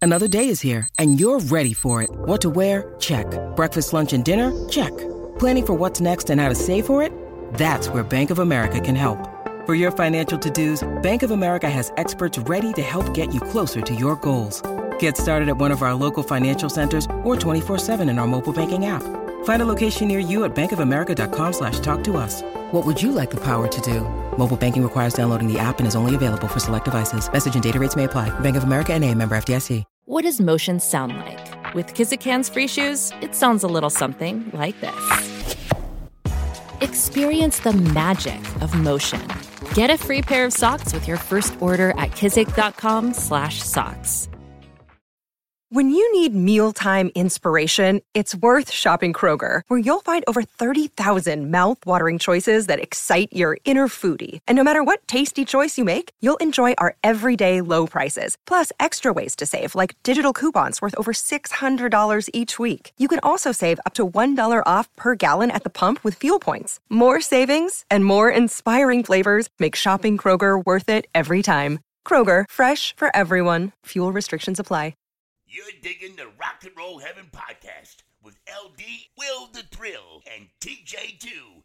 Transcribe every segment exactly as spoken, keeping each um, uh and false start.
Another day is here, and you're ready for it. What to wear? Check. Breakfast, lunch, and dinner? Check. Planning for what's next and how to save for it? That's where Bank of America can help. For your financial to-dos, Bank of America has experts ready to help get you closer to your goals. Get started at one of our local financial centers or twenty-four seven in our mobile banking app. Find a location near you at bankofamerica.com slash talk to us. What would you like the power to do? Mobile banking requires downloading the app and is only available for select devices. Message and data rates may apply. Bank of America N A, member F D I C. What does motion sound like? With Kizikans free shoes, it sounds a little something like this. Experience the magic of motion. Get a free pair of socks with your first order at kizik.com slash socks. When you need mealtime inspiration, it's worth shopping Kroger, where you'll find over thirty thousand mouth-watering choices that excite your inner foodie. And no matter what tasty choice you make, you'll enjoy our everyday low prices, plus extra ways to save, like digital coupons worth over six hundred dollars each week. You can also save up to one dollar off per gallon at the pump with fuel points. More savings and more inspiring flavors make shopping Kroger worth it every time. Kroger, fresh for everyone. Fuel restrictions apply. You're digging the Rock and Roll Heaven podcast with L D, Will the Thrill, and T J two.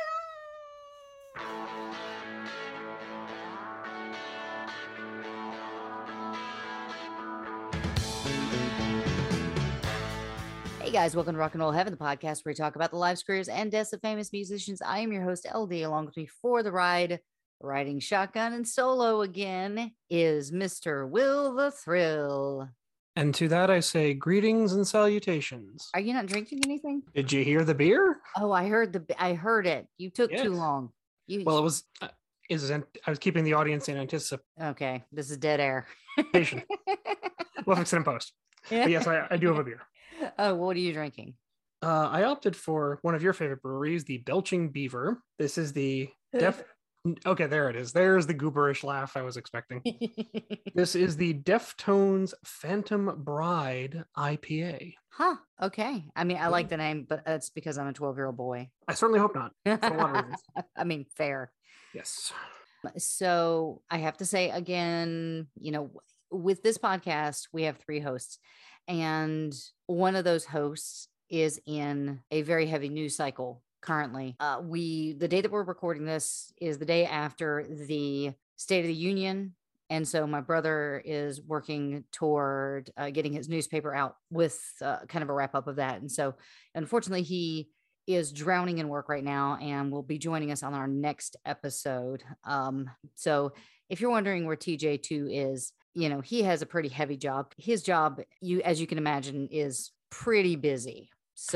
Hey guys, welcome to Rock and Roll Heaven, the podcast where we talk about the lives, careers, and deaths of famous musicians. I am your host, L D. Along with me for the ride, riding shotgun and solo again, is Mister Will the Thrill. And to that I say greetings and salutations. Are you not drinking anything? Did you hear the beer? Oh, I heard the. I heard it. You took Yes. too long. You. Well, it was. Uh, is I was keeping the audience in anticipation. Okay, this is dead air. We'll fix it in post. But yes, I, I do have a beer. Oh, what are you drinking? Uh, I opted for one of your favorite breweries, the Belching Beaver. This is the Def. Okay, there it is. There's the gooberish laugh I was expecting. This is the Deftones Phantom Bride I P A. Huh. Okay. I mean, I like the name, but that's because I'm a twelve-year-old boy. I certainly hope not. For a lot of reasons. I mean, fair. Yes. So I have to say again, you know, with this podcast, we have three hosts, and one of those hosts is in a very heavy news cycle currently. Uh, we, the day that we're recording this is the day after the State of the Union. And so my brother is working toward uh, getting his newspaper out with uh, kind of a wrap up of that. And so unfortunately, he is drowning in work right now and will be joining us on our next episode. Um, so if you're wondering where T J two is, you know, he has a pretty heavy job. His job, you, as you can imagine, is pretty busy.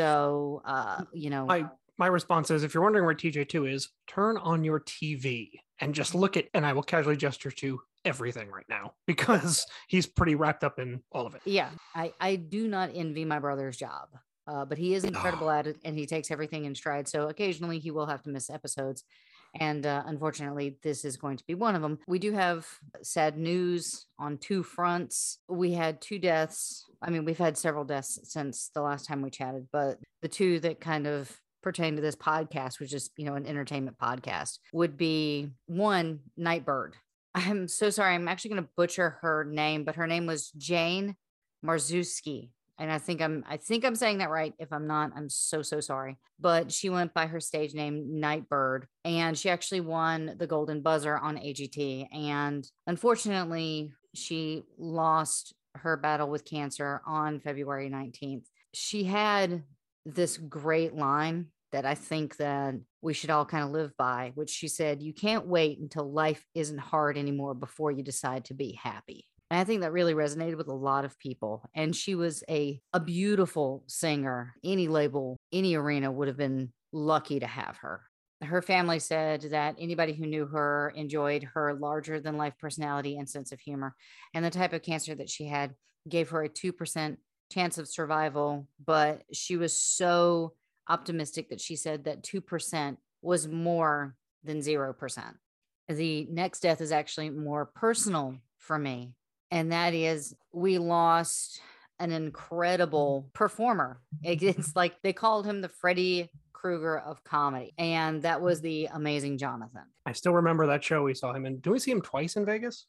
So, uh, you know, My my response is, if you're wondering where T J two is, turn on your T V and just look at, and I will casually gesture to everything right now because he's pretty wrapped up in all of it. yeah, I, I do not envy my brother's job, uh, but he is incredible at it and he takes everything in stride. So occasionally he will have to miss episodes. And uh, unfortunately, this is going to be one of them. We do have sad news on two fronts. We had two deaths. I mean, we've had several deaths since the last time we chatted, but the two that kind of pertain to this podcast, which is, you know, an entertainment podcast, would be one, Nightbird. I'm so sorry. I'm actually going to butcher her name, but her name was Jane Marzuski. And I think I'm, I think I'm saying that right. If I'm not, I'm so, so sorry. But she went by her stage name, Nightbird, and she actually won the Golden Buzzer on A G T. And unfortunately, she lost her battle with cancer on February nineteenth. She had this great line that I think that we should all kind of live by, which she said, "You can't wait until life isn't hard anymore before you decide to be happy." And I think that really resonated with a lot of people. And she was a, a beautiful singer. Any label, any arena would have been lucky to have her. Her family said that anybody who knew her enjoyed her larger than life personality and sense of humor. And the type of cancer that she had gave her a two percent chance of survival. But she was so optimistic that she said that two percent was more than zero percent. The next death is actually more personal for me. And that is, we lost an incredible performer. It's like they called him the Freddy Krueger of comedy. And that was the amazing Jonathan. I still remember that show we saw him in. Do we see him twice in Vegas?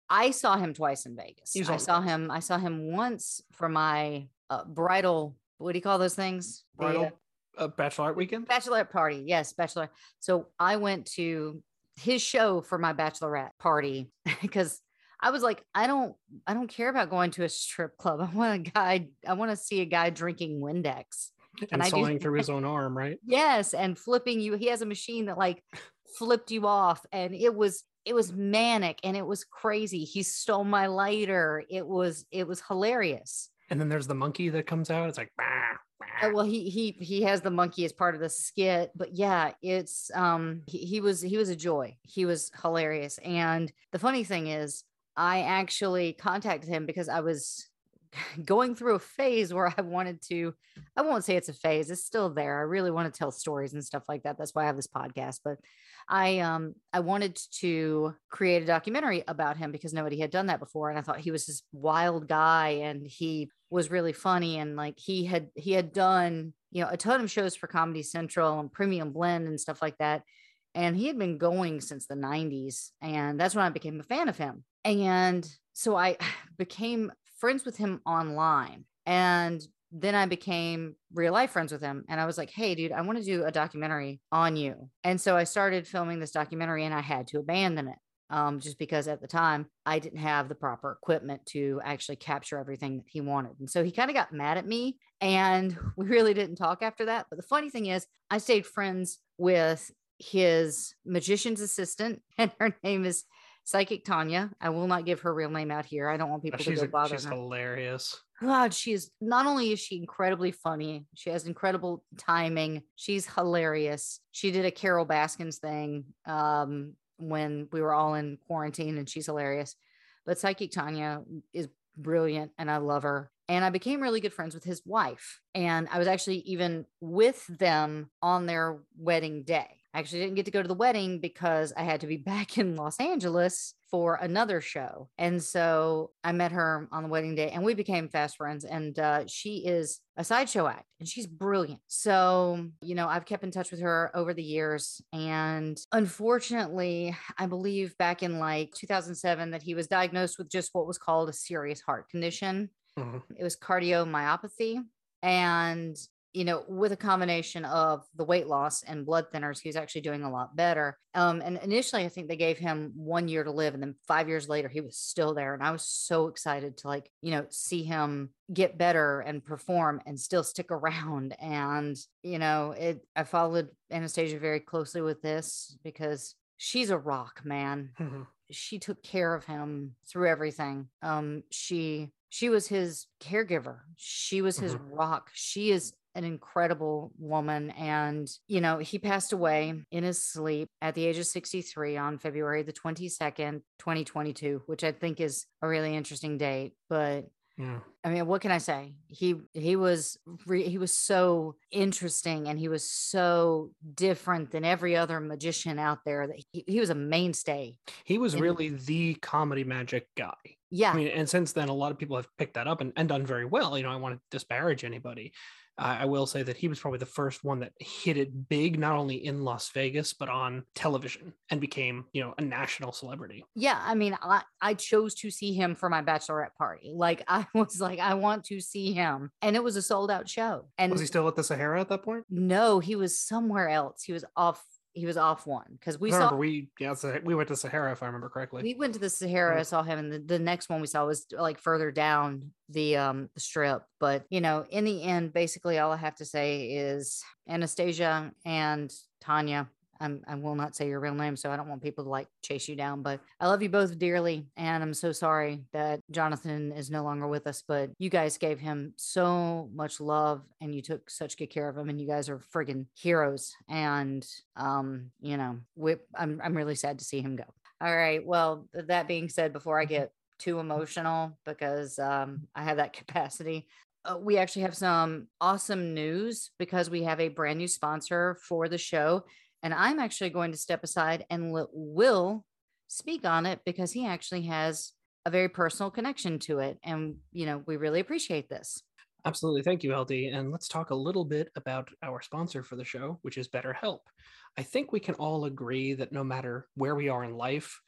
I saw him twice in Vegas. You saw I him saw twice. him. I saw him once for my uh, bridal. What do you call those things? The, Bridal uh, uh, bachelorette weekend. bachelorette party. Yes, bachelor. So I went to his show for my bachelorette party because I was like, I don't, I don't care about going to a strip club. I want a guy. I want to see a guy drinking Windex. And I do sawing that? through his own arm, right? Yes, and flipping you. He has a machine that like flipped you off, and it was it was manic and it was crazy. He stole my lighter. It was it was hilarious. And then there's the monkey that comes out. It's like, bah, bah. Uh, well, he he he has the monkey as part of the skit, but yeah, it's um he, he was he was a joy. He was hilarious, and the funny thing is, I actually contacted him because I was going through a phase where I wanted to, I won't say it's a phase, it's still there. I really want to tell stories and stuff like that. That's why I have this podcast. But I um I wanted to create a documentary about him because nobody had done that before. And I thought he was this wild guy and he was really funny. And like he had he had done, you know, a ton of shows for Comedy Central and Premium Blend and stuff like that. And he had been going since the nineties. And that's when I became a fan of him. And so I became friends with him online. And then I became real life friends with him. And I was like, hey, dude, I want to do a documentary on you. And so I started filming this documentary and I had to abandon it. Um, just because at the time I didn't have the proper equipment to actually capture everything that he wanted. And so he kind of got mad at me and we really didn't talk after that. But the funny thing is I stayed friends with his magician's assistant and her name is Psychic Tanya. I will not give her real name out here. I don't want people Oh, to she's go bother she's her. hilarious. God, she is not only is she incredibly funny, she has incredible timing. She's hilarious. She did a Carol Baskins thing um, when we were all in quarantine, and she's hilarious. But Psychic Tanya is brilliant, and I love her. And I became really good friends with his wife. And I was actually even with them on their wedding day. I actually didn't get to go to the wedding because I had to be back in Los Angeles for another show. And so I met her on the wedding day and we became fast friends. And uh, she is a sideshow act and she's brilliant. So, you know, I've kept in touch with her over the years. And unfortunately, I believe back in like two thousand seven that he was diagnosed with just what was called a serious heart condition. Mm-hmm. It was cardiomyopathy. And you know, with a combination of the weight loss and blood thinners, he was actually doing a lot better. Um, and initially, I think they gave him one year to live. And then five years later, he was still there. And I was so excited to like, you know, see him get better and perform and still stick around. And, you know, it, I followed Anastasia very closely with this because she's a rock, man. Mm-hmm. She took care of him through everything. Um, she, she was his caregiver. She was his mm-hmm. rock. She is an incredible woman. And, you know, he passed away in his sleep at the age of sixty-three on February the twenty-second, twenty twenty-two, which I think is a really interesting date. But yeah. I mean, what can I say? He, he was, re- he was so interesting and he was so different than every other magician out there that he, he was a mainstay. He was in- really the comedy magic guy. Yeah. I mean, and since then, a lot of people have picked that up and, and done very well. You know, I want to disparage anybody. Uh, I will say that he was probably the first one that hit it big, not only in Las Vegas, but on television and became, you know, a national celebrity. Yeah. I mean, I, I chose to see him for my bachelorette party. Like I was like, I want to see him. And it was a sold out show. And was he still at the Sahara at that point? No, he was somewhere else. He was off. He was off one because we I saw remember we yeah so we went to Sahara if I remember correctly. We went to the Sahara, yeah. I saw him, and the, the next one we saw was like further down the um the strip. But you know, in the end, basically all I have to say is Anastasia and Tanya. I'm, I will not say your real name, so I don't want people to like chase you down, but I love you both dearly. And I'm so sorry that Jonathan is no longer with us, but you guys gave him so much love and you took such good care of him and you guys are friggin' heroes. And, um, you know, we, I'm, I'm really sad to see him go. All right. Well, that being said, before I get too emotional, because um, I have that capacity, uh, we actually have some awesome news because we have a brand new sponsor for the show. And I'm actually going to step aside and let Will speak on it because he actually has a very personal connection to it. And, you know, we really appreciate this. Absolutely. Thank you, L D. And let's talk a little bit about our sponsor for the show, which is BetterHelp. I think we can all agree that no matter where we are in life,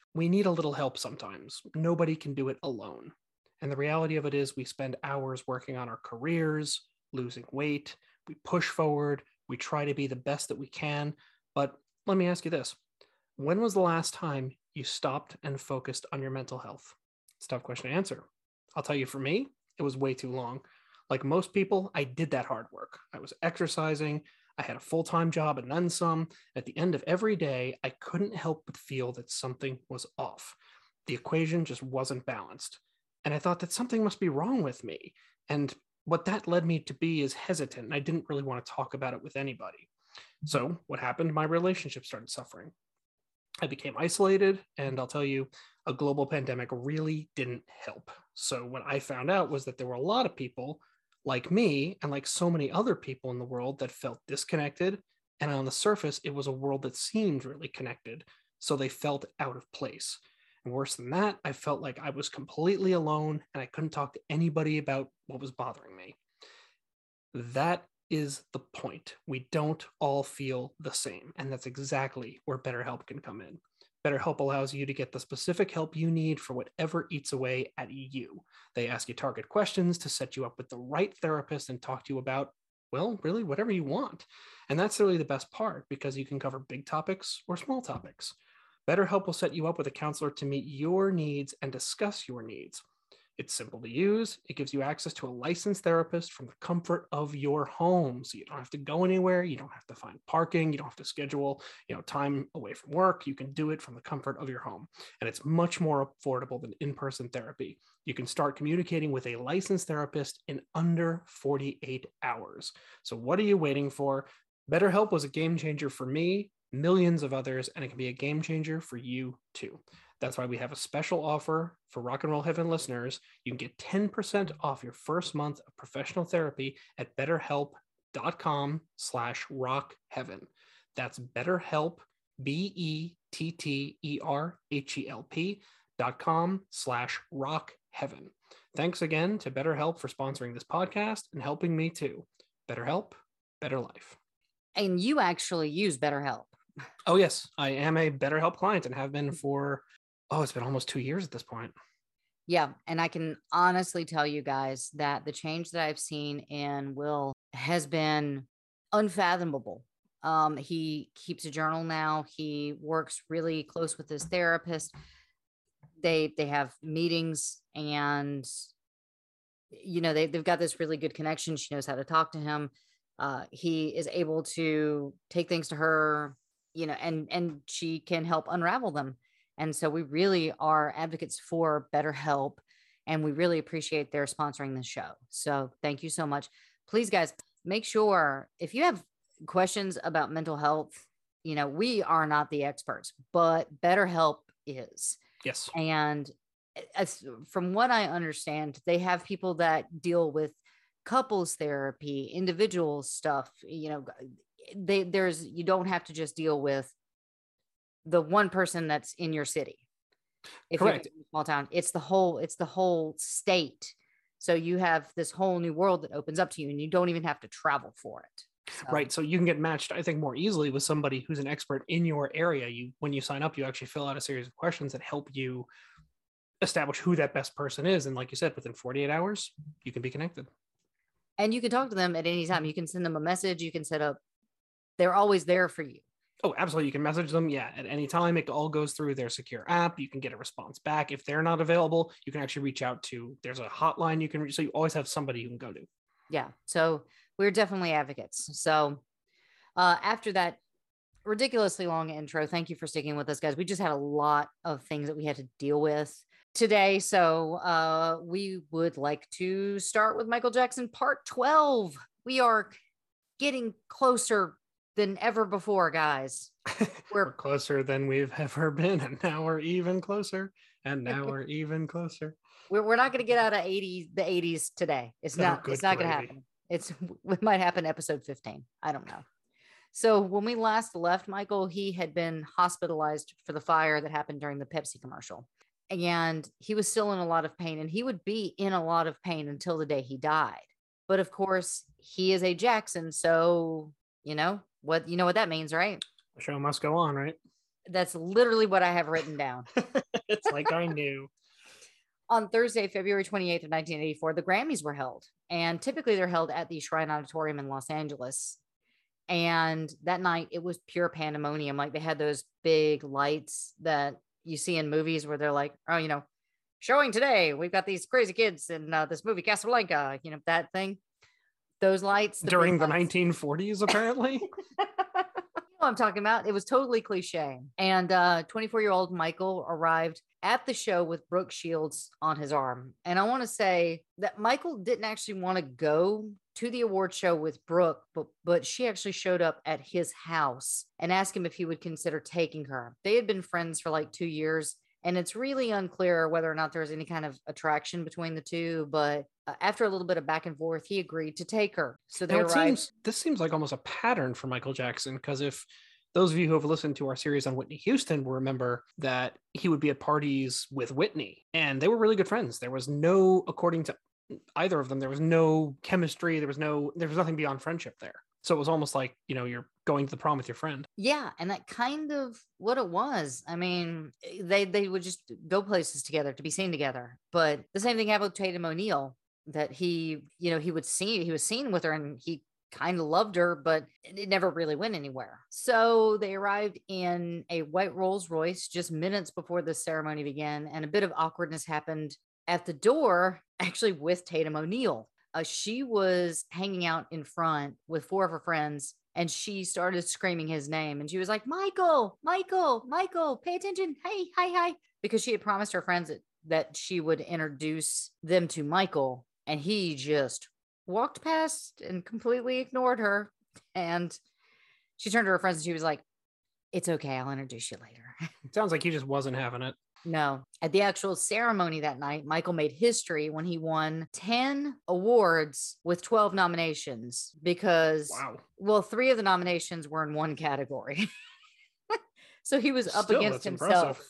we need a little help sometimes. Nobody can do it alone. And the reality of it is we spend hours working on our careers, losing weight, we push forward, we try to be the best that we can. But let me ask you this. When was the last time you stopped and focused on your mental health? It's a tough question to answer. I'll tell you, for me, it was way too long. Like most people, I did that hard work. I was exercising, I had a full-time job and then some. At the end of every day, I couldn't help but feel that something was off. The equation just wasn't balanced. And I thought that something must be wrong with me. And what that led me to be is hesitant. And I didn't really want to talk about it with anybody. So what happened? My relationship started suffering. I became isolated, and I'll tell you, a global pandemic really didn't help. So what I found out was that there were a lot of people like me and like so many other people in the world that felt disconnected. And on the surface, it was a world that seemed really connected. So they felt out of place. And worse than that, I felt like I was completely alone and I couldn't talk to anybody about what was bothering me. That is the point. We don't all feel the same. And that's exactly where BetterHelp can come in. BetterHelp allows you to get the specific help you need for whatever eats away at you. They ask you target questions to set you up with the right therapist and talk to you about, well, really whatever you want. And that's really the best part, because you can cover big topics or small topics. BetterHelp will set you up with a counselor to meet your needs and discuss your needs. It's simple to use. It gives you access to a licensed therapist from the comfort of your home. So you don't have to go anywhere. You don't have to find parking. You don't have to schedule, you know, time away from work. You can do it from the comfort of your home. And it's much more affordable than in-person therapy. You can start communicating with a licensed therapist in under forty-eight hours. So what are you waiting for? BetterHelp was a game changer for me, millions of others, and it can be a game changer for you too. That's why we have a special offer for Rock and Roll Heaven listeners. You can get ten percent off your first month of professional therapy at betterhelp.com slash rock heaven. That's BetterHelp, B E T T E R H E L P dot com slash rock heaven. Thanks again to BetterHelp for sponsoring this podcast and helping me too. BetterHelp, better life. And you actually use BetterHelp. Oh, yes. I am a BetterHelp client and have been for, oh, it's been almost two years at this point. Yeah. And I can honestly tell you guys that the change that I've seen in Will has been unfathomable. Um, he keeps a journal now. He works really close with his therapist. They, they have meetings, and, you know, they, they've got this really good connection. She knows how to talk to him. Uh, he is able to take things to her, you know, and, and she can help unravel them. And so we really are advocates for BetterHelp, and we really appreciate their sponsoring this show. So thank you so much. Please, guys, make sure if you have questions about mental health, you know, we are not the experts, but BetterHelp is. Yes. And as, from what I understand, they have people that deal with couples therapy, individual stuff. You know, they, there's, you don't have to just deal with the one person that's in your city. If Correct. You're in a small town, it's the whole, it's the whole state. So you have this whole new world that opens up to you, and you don't even have to travel for it. So. Right. So you can get matched, I think, more easily with somebody who's an expert in your area. You, when you sign up, you actually fill out a series of questions that help you establish who that best person is. And like you said, within forty-eight hours, you can be connected. And you can talk to them at any time. You can send them a message. You can set up, they're always there for you. Oh, absolutely. You can message them. Yeah. At any time. It all goes through their secure app. You can get a response back. If they're not available, you can actually reach out to, there's a hotline you can reach. So you always have somebody you can go to. Yeah. So we're definitely advocates. So uh, after that ridiculously long intro, thank you for sticking with us, guys. We just had a lot of things that we had to deal with today. So uh, we would like to start with Michael Jackson part twelve. We are getting closer than ever before, guys. We're, we're closer than we've ever been, and now we're even closer, and now we're even closer. We're, we're not going to get out of eighty the eighties today. It's Oh, not. good It's not going to gravy. happen. It's it might happen episode fifteen. I don't know. So when we last left Michael, he had been hospitalized for the fire that happened during the Pepsi commercial, and he was still in a lot of pain, and he would be in a lot of pain until the day he died. But of course, he is a Jackson, so you know what you know what that means, right? The show must go on, right? That's literally what I have written down. It's like I knew. On Thursday, February twenty-eighth of nineteen eighty-four, the Grammys were held. And typically they're held at the Shrine Auditorium in Los Angeles. And that night it was pure pandemonium. Like they had those big lights that you see in movies where they're like, oh, you know, showing today, we've got these crazy kids in uh, this movie, Casablanca, you know, that thing. Those lights. The During the lights. nineteen forties, apparently. You know what I'm talking about. It was totally cliche. And uh, twenty-four-year-old Michael arrived at the show with Brooke Shields on his arm. And I want to say that Michael didn't actually want to go to the award show with Brooke, but, but she actually showed up at his house and asked him if he would consider taking her. They had been friends for like two years. And it's really unclear whether or not there was any kind of attraction between the two. But uh, after a little bit of back and forth, he agreed to take her. So they Now, arrived. it seems, this seems like almost a pattern for Michael Jackson, because if those of you who have listened to our series on Whitney Houston will remember that he would be at parties with Whitney, and they were really good friends. There was no, according to either of them, there was no chemistry. There was no, there was nothing beyond friendship there. So it was almost like, you know, you're going to the prom with your friend. Yeah, and that kind of what it was. I mean, they they would just go places together to be seen together. But the same thing happened with Tatum O'Neal, that he, you know, he would see, he was seen with her and he kind of loved her, but it never really went anywhere. So they arrived in a white Rolls Royce just minutes before the ceremony began, and a bit of awkwardness happened at the door, actually with Tatum O'Neal. Uh, she was hanging out in front with four of her friends, and she started screaming his name. And she was like, Michael, Michael, Michael, pay attention. Hey, hi, hi. Because she had promised her friends that, that she would introduce them to Michael. And he just walked past and completely ignored her. And she turned to her friends and she was like, it's okay, I'll introduce you later. It sounds like he just wasn't having it. No. At the actual ceremony that night, Michael made history when he won ten awards with twelve nominations because, wow. well, three of the nominations were in one category. So he was up Still, against himself.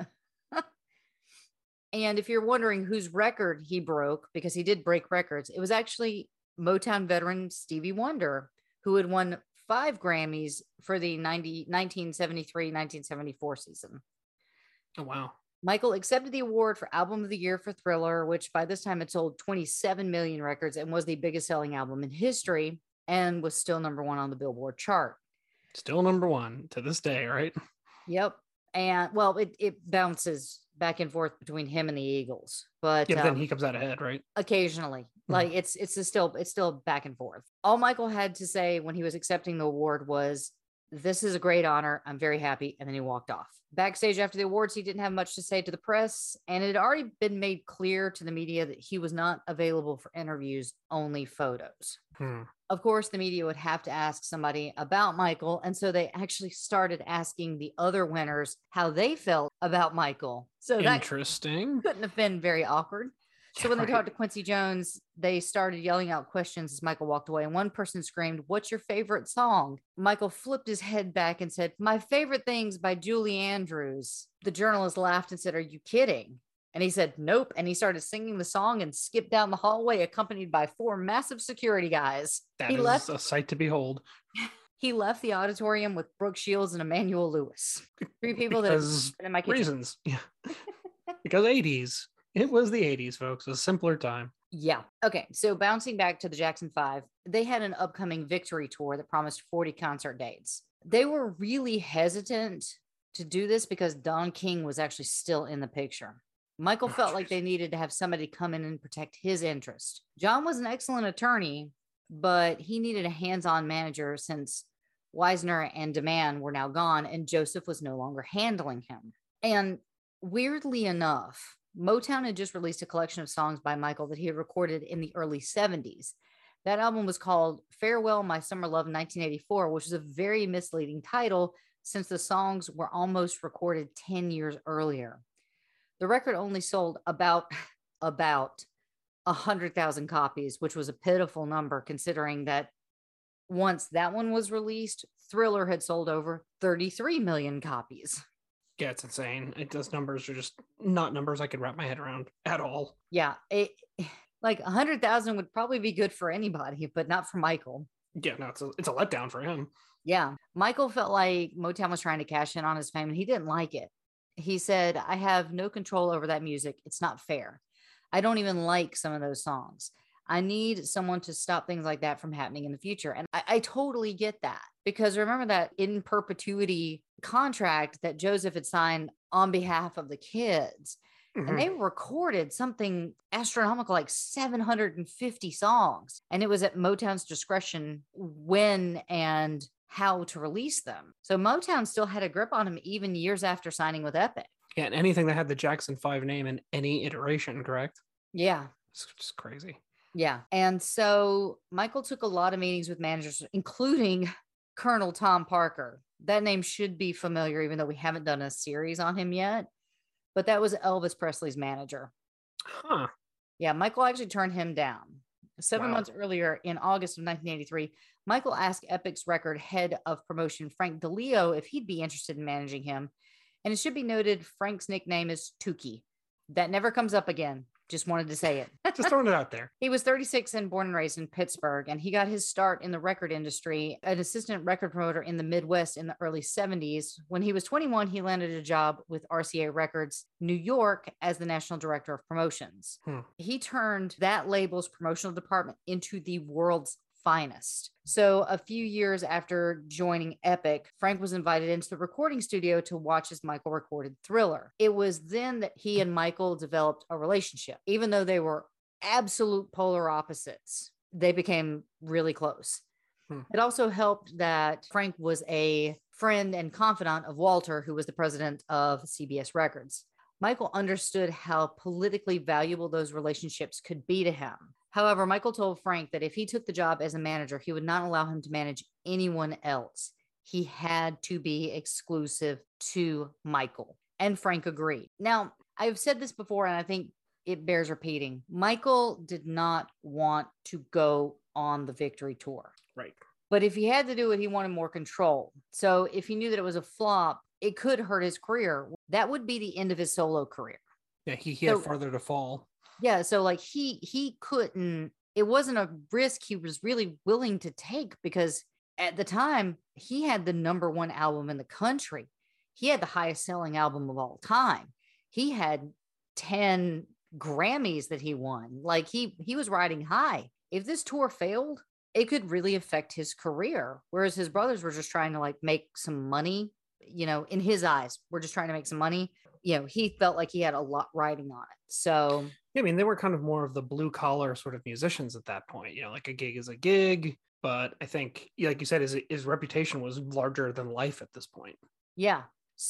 And if you're wondering whose record he broke, because he did break records, it was actually Motown veteran Stevie Wonder, who had won five Grammys for the nineteen seventy-three nineteen seventy-four season. Oh, wow. Michael accepted the award for Album of the Year for Thriller, which by this time had sold twenty-seven million records and was the biggest selling album in history and was still number one on the Billboard chart. Still number one to this day, right? Yep. And well, it, it bounces back and forth between him and the Eagles, but yeah, um, then he comes out ahead, right? Occasionally, mm-hmm. like it's it's a still it's still back and forth. All Michael had to say when he was accepting the award was, "This is a great honor. I'm very happy," and then he walked off. Backstage after the awards, he didn't have much to say to the press, and it had already been made clear to the media that he was not available for interviews, only photos. Hmm. Of course, the media would have to ask somebody about Michael, and so they actually started asking the other winners how they felt about Michael. So that interesting. Couldn't have been very awkward. So when they Right. talked to Quincy Jones, they started yelling out questions as Michael walked away. And one person screamed, "What's your favorite song?" Michael flipped his head back and said, "My favorite thing's by Julie Andrews." The journalist laughed and said, "Are you kidding?" And he said, "Nope." And he started singing the song and skipped down the hallway, accompanied by four massive security guys. That he is left, a sight to behold. He left the auditorium with Brooke Shields and Emmanuel Lewis. Three people because that have been in my kitchen. reasons. Yeah. Because eighties. It was the eighties, folks. A simpler time. Yeah. Okay. So bouncing back to the Jackson Five, they had an upcoming victory tour that promised forty concert dates. They were really hesitant to do this because Don King was actually still in the picture. Michael Oh, felt geez. like they needed to have somebody come in and protect his interest. John was an excellent attorney, but he needed a hands-on manager since Wisner and Demand were now gone and Joseph was no longer handling him. And weirdly enough, Motown had just released a collection of songs by Michael that he had recorded in the early seventies. That album was called Farewell, My Summer Love nineteen eighty-four, which is a very misleading title since the songs were almost recorded ten years earlier. The record only sold about, about one hundred thousand copies, which was a pitiful number considering that once that one was released, Thriller had sold over thirty-three million copies. Yeah, it's insane. It, those numbers are just not numbers I could wrap my head around at all. Yeah, it, like one hundred thousand would probably be good for anybody, but not for Michael. Yeah, no, it's a, it's a letdown for him. Yeah. Michael felt like Motown was trying to cash in on his fame and he didn't like it. He said, I have no control over that music. It's not fair. I don't even like some of those songs. I need someone to stop things like that from happening in the future. And I, I totally get that, because remember that in perpetuity contract that Joseph had signed on behalf of the kids. Mhm. And they recorded something astronomical, like seven hundred fifty songs. And it was at Motown's discretion when and how to release them. So Motown still had a grip on him even years after signing with Epic. Yeah, and anything that had the Jackson five name in any iteration, correct? Yeah. It's just crazy. Yeah. And so Michael took a lot of meetings with managers, including Colonel Tom Parker. That name should be familiar, even though we haven't done a series on him yet. But that was Elvis Presley's manager. Huh. Yeah, Michael actually turned him down. Seven Wow. months earlier, in August of nineteen eighty-three, Michael asked Epic's record head of promotion, Frank DeLeo, if he'd be interested in managing him. And it should be noted, Frank's nickname is Tukey. That never comes up again. Just wanted to say it. Just throwing it out there. He was thirty-six and born and raised in Pittsburgh, and he got his start in the record industry, an assistant record promoter in the Midwest in the early seventies. When he was twenty-one, he landed a job with R C A Records, New York, as the national director of promotions. Hmm. He turned that label's promotional department into the world's finest. So a few years after joining Epic, Frank was invited into the recording studio to watch as Michael recorded Thriller. It was then that he and Michael developed a relationship. Even though they were absolute polar opposites, they became really close. Hmm. It also helped that Frank was a friend and confidant of Walter, who was the president of C B S Records. Michael understood how politically valuable those relationships could be to him. However, Michael told Frank that if he took the job as a manager, he would not allow him to manage anyone else. He had to be exclusive to Michael. And Frank agreed. Now, I've said this before, and I think it bears repeating. Michael did not want to go on the Victory Tour. Right. But if he had to do it, he wanted more control. So if he knew that it was a flop, it could hurt his career. That would be the end of his solo career. Yeah, he, he had So- farther to fall. Yeah, so like he he couldn't, it wasn't a risk he was really willing to take, because at the time he had the number one album in the country. He had the highest selling album of all time. He had ten Grammys that he won. Like he he was riding high. If this tour failed, it could really affect his career. Whereas his brothers were just trying to like make some money, you know, in his eyes, we're just trying to make some money. You know, he felt like he had a lot riding on it. So Yeah, I mean, they were kind of more of the blue collar sort of musicians at that point. You know, like a gig is a gig. But I think, like you said, his, his reputation was larger than life at this point. yeah.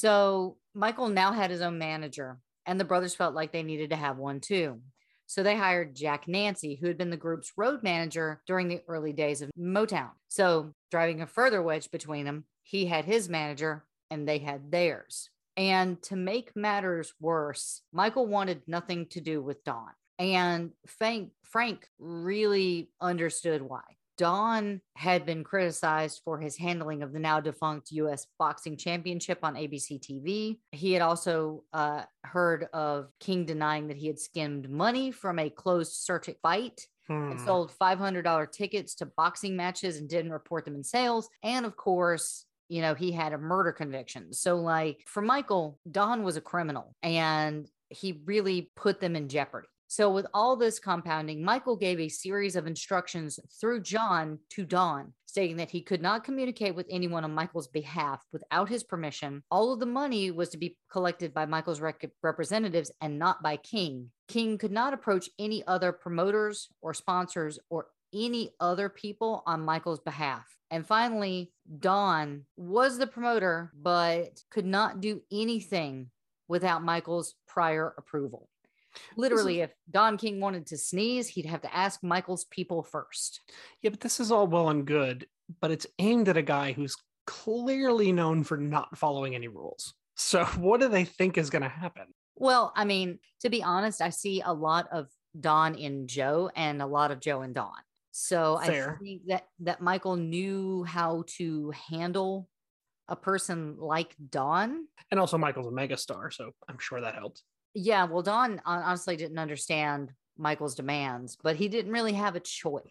So Michael now had his own manager, and the brothers felt like they needed to have one too. So they hired Jack Nancy, who had been the group's road manager during the early days of Motown. So driving a further wedge between them, he had his manager and they had theirs. And to make matters worse, Michael wanted nothing to do with Don. And Frank, Frank really understood why. Don had been criticized for his handling of the now defunct U S Boxing Championship on A B C T V. He had also uh, heard of King denying that he had skimmed money from a closed circuit fight Hmm. and sold five hundred dollars tickets to boxing matches and didn't report them in sales. And of course, you know, he had a murder conviction. So like for Michael, Don was a criminal and he really put them in jeopardy. So with all this compounding, Michael gave a series of instructions through John to Don, stating that he could not communicate with anyone on Michael's behalf without his permission. All of the money was to be collected by Michael's rec- representatives and not by King. King could not approach any other promoters or sponsors or any other people on Michael's behalf. And finally, Don was the promoter, but could not do anything without Michael's prior approval. Literally, if Don King wanted to sneeze, he'd have to ask Michael's people first. Yeah, but this is all well and good, but it's aimed at a guy who's clearly known for not following any rules. So what do they think is going to happen? Well, I mean, to be honest, I see a lot of Don in Joe and a lot of Joe and Don. So Fair. I think that, that Michael knew how to handle a person like Don. And also Michael's a megastar, so I'm sure that helped. Yeah, well, Don honestly didn't understand Michael's demands, but he didn't really have a choice.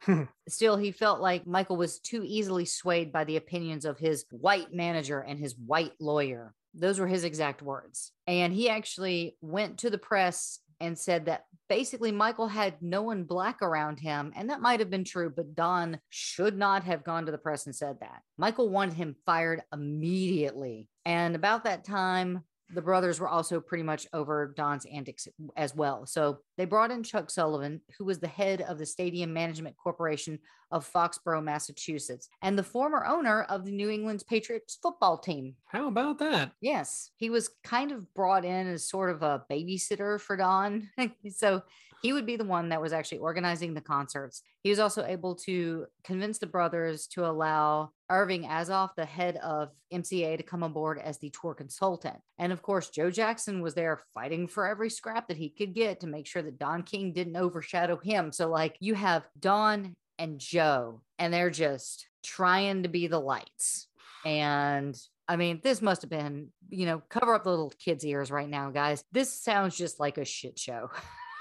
Still, he felt like Michael was too easily swayed by the opinions of his white manager and his white lawyer. Those were his exact words. And he actually went to the press and said that basically Michael had no one black around him. And that might have been true, but Don should not have gone to the press and said that. Michael wanted him fired immediately. And about that time, the brothers were also pretty much over Don's antics as well. So they brought in Chuck Sullivan, who was the head of the Stadium Management Corporation of Foxborough, Massachusetts, and the former owner of the New England Patriots football team. How about that? Yes, he was kind of brought in as sort of a babysitter for Don. So he would be the one that was actually organizing the concerts. He was also able to convince the brothers to allow Irving Azoff, the head of M C A, to come aboard as the tour consultant. And of course, Joe Jackson was there fighting for every scrap that he could get to make sure that Don King didn't overshadow him. So like you have Don and Joe, and they're just trying to be the lights. And I mean, this must have been, you know, cover up the little kids' ears right now, guys. This sounds just like a shit show.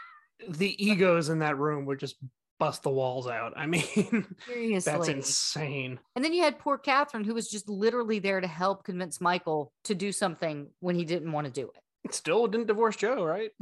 The egos in that room would just bust the walls out. I mean, seriously, that's insane. And then you had poor Catherine, who was just literally there to help convince Michael to do something when he didn't want to do it. Still didn't divorce Joe, right?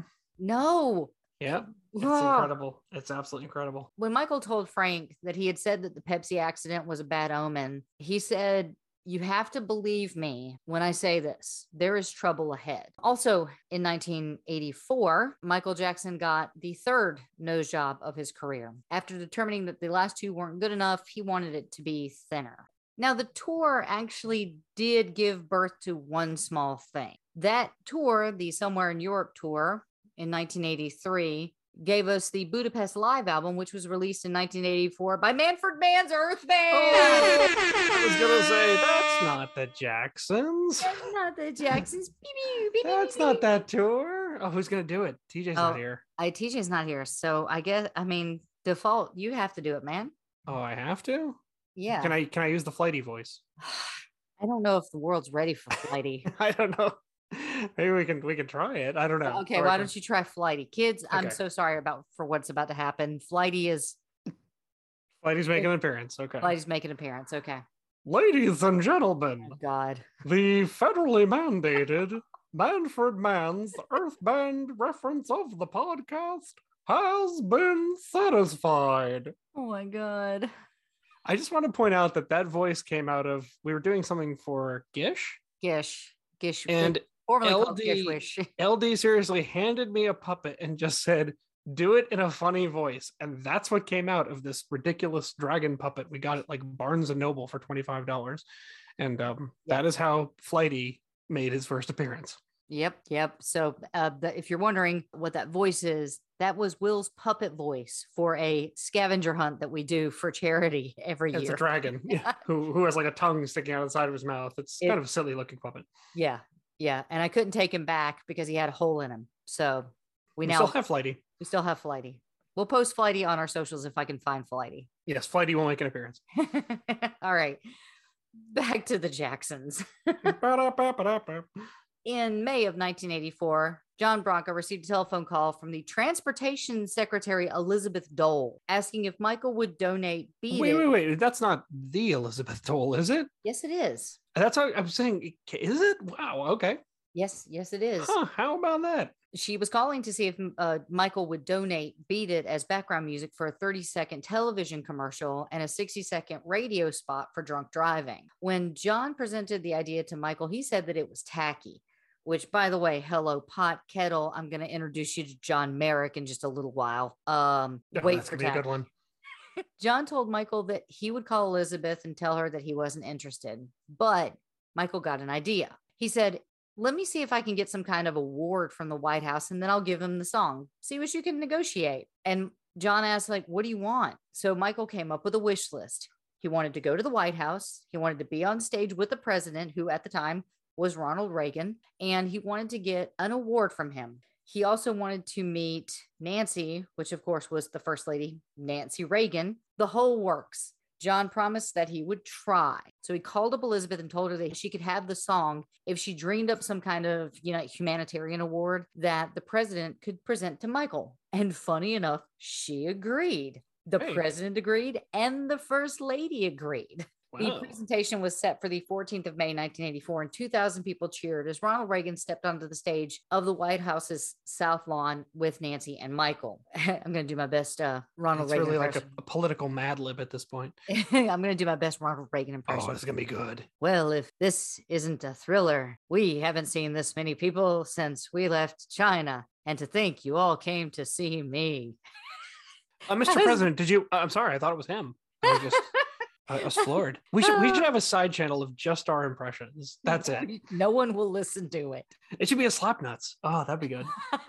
No. Yeah. It's Ugh. incredible. It's absolutely incredible. When Michael told Frank that he had said that the Pepsi accident was a bad omen, he said, "You have to believe me when I say this. There is trouble ahead." Also, in nineteen eighty-four, Michael Jackson got the third nose job of his career. After determining that the last two weren't good enough, he wanted it to be thinner. Now, the tour actually did give birth to one small thing. That tour, the Somewhere in Europe tour in nineteen eighty-three, gave us the Budapest Live album, which was released in nineteen eighty-four by Manfred Mann's Earth Band. Oh, I was going to say, that's not the Jacksons. That's not the Jacksons. Beep, beep, beep, That's beep, not beep. that tour. Oh, who's going to do it? T J's Oh, not here. I T J's not here. So I guess, I mean, default, you have to do it, man. Oh, I have to? Yeah. Can I can I use the flighty voice? I don't know if the world's ready for Flighty. I don't know. Maybe we can we can try it. I don't know. Okay, why don't you try Flighty? Kids, I'm Okay. so sorry about for what's about to happen. Flighty is Flighty's making an appearance. Okay. Flighty's making an appearance. Okay. Ladies and gentlemen, Oh, God. the federally mandated Manfred Mann's Earth Band reference of the podcast has been satisfied. Oh my God. I just want to point out that that voice came out of, we were doing something for Gish, Gish. Gish. and formerly called L D Gish Wish. L D seriously handed me a puppet and just said, do it in a funny voice. And that's what came out of this ridiculous dragon puppet. We got it like Barnes and Noble for twenty-five dollars. And um, that is how Flighty made his first appearance. Yep, yep. So uh, the, if you're wondering what that voice is, that was Will's puppet voice for a scavenger hunt that we do for charity every It's year. a dragon yeah, who, who has like a tongue sticking out of the side of his mouth. It's It- kind of a silly looking puppet. Yeah, yeah. And I couldn't take him back because he had a hole in him. So we, We now still have Flighty. we still have Flighty. We'll post Flighty on our socials if I can find Flighty. Yes, Flighty will make an appearance. All right. Back to the Jacksons. In May of nineteen eighty-four, John Branca received a telephone call from the Transportation Secretary Elizabeth Dole asking if Michael would donate Beat Wait, It. wait, wait. That's not the Elizabeth Dole, is it? Yes, it is. That's how I'm saying. Is it? Wow. Okay. Yes, yes, it is. Huh, how about that? She was calling to see if uh, Michael would donate Beat It as background music for a thirty second television commercial and a sixty second radio spot for drunk driving. When John presented the idea to Michael, he said that it was tacky, which, by the way, hello, pot kettle. I'm going to introduce you to John Merrick in just a little while. Um, Oh, wait that's for gonna be a tacky. good one. John told Michael that he would call Elizabeth and tell her that he wasn't interested, but Michael got an idea. He said, "Let me see if I can get some kind of award from the White House, and then I'll give him the song. See what you can negotiate." And John asked, like, "What do you want?" So Michael came up with a wish list. He wanted to go to the White House. He wanted to be on stage with the president, who at the time was Ronald Reagan, and he wanted to get an award from him. He also wanted to meet Nancy, which of course was the first lady, Nancy Reagan, the whole works. John promised that he would try. So he called up Elizabeth and told her that she could have the song if she dreamed up some kind of, you know, humanitarian award that the president could present to Michael. And funny enough, she agreed. The Hey. president agreed, and the first lady agreed. The Wow. presentation was set for the fourteenth of May, nineteen eighty-four, and two thousand people cheered as Ronald Reagan stepped onto the stage of the White House's South Lawn with Nancy and Michael. I'm going to do my best uh, Ronald It's Reagan really like a, impression. a political Mad Lib at this point. I'm going to do my best Ronald Reagan impression. Oh, it's gonna be good. Well, if this isn't a thriller, we haven't seen this many people since we left China. And to think you all came to see me. Uh, Mister President, did you? Uh, I'm sorry, I thought it was him. I was just, I was floored. We should, we should have a side channel of just our impressions. That's it. No one will listen to it. It should be a Slapnuts. Oh, that'd be good.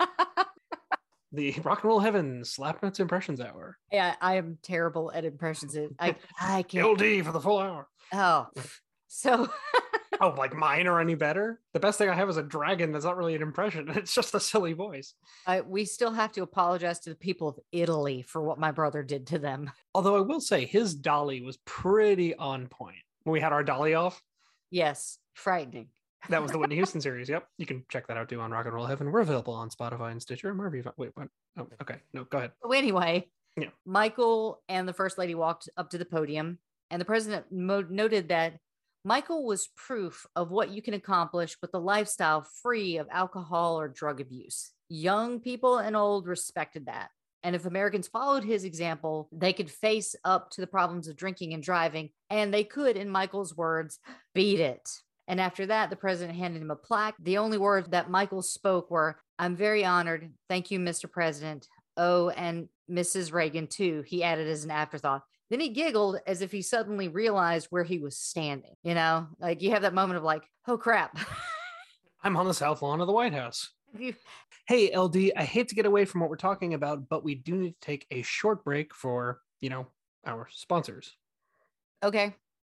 The Rock and Roll Heaven Slapnuts Impressions Hour. Yeah, I am terrible at impressions. I I can't. L D for the full hour. Oh, so Oh, like mine are any better? The best thing I have is a dragon that's not really an impression. It's just a silly voice. I, we still have to apologize to the people of Italy for what my brother did to them. Although I will say his dolly was pretty on point. When we had our dolly off, Yes, frightening. that was the Whitney Houston series. Yep. You can check that out too on Rock and Roll Heaven. We're available on Spotify and Stitcher and wherever you find. Wait, what? Oh, okay. No, go ahead. So anyway, Yeah. Michael and the first lady walked up to the podium, and the president mo- noted that Michael was proof of what you can accomplish with a lifestyle free of alcohol or drug abuse. Young people and old respected that. And if Americans followed his example, they could face up to the problems of drinking and driving, and they could, in Michael's words, beat it. And after that, the president handed him a plaque. The only words that Michael spoke were, "I'm very honored. Thank you, Mister President. Oh, and Missus Reagan, too," he added as an afterthought. Then he giggled as if he suddenly realized where he was standing. You know, like you have that moment of like, oh, crap. I'm on the South Lawn of the White House. You- Hey, L D, I hate to get away from what we're talking about, but we do need to take a short break for, you know, our sponsors. okay,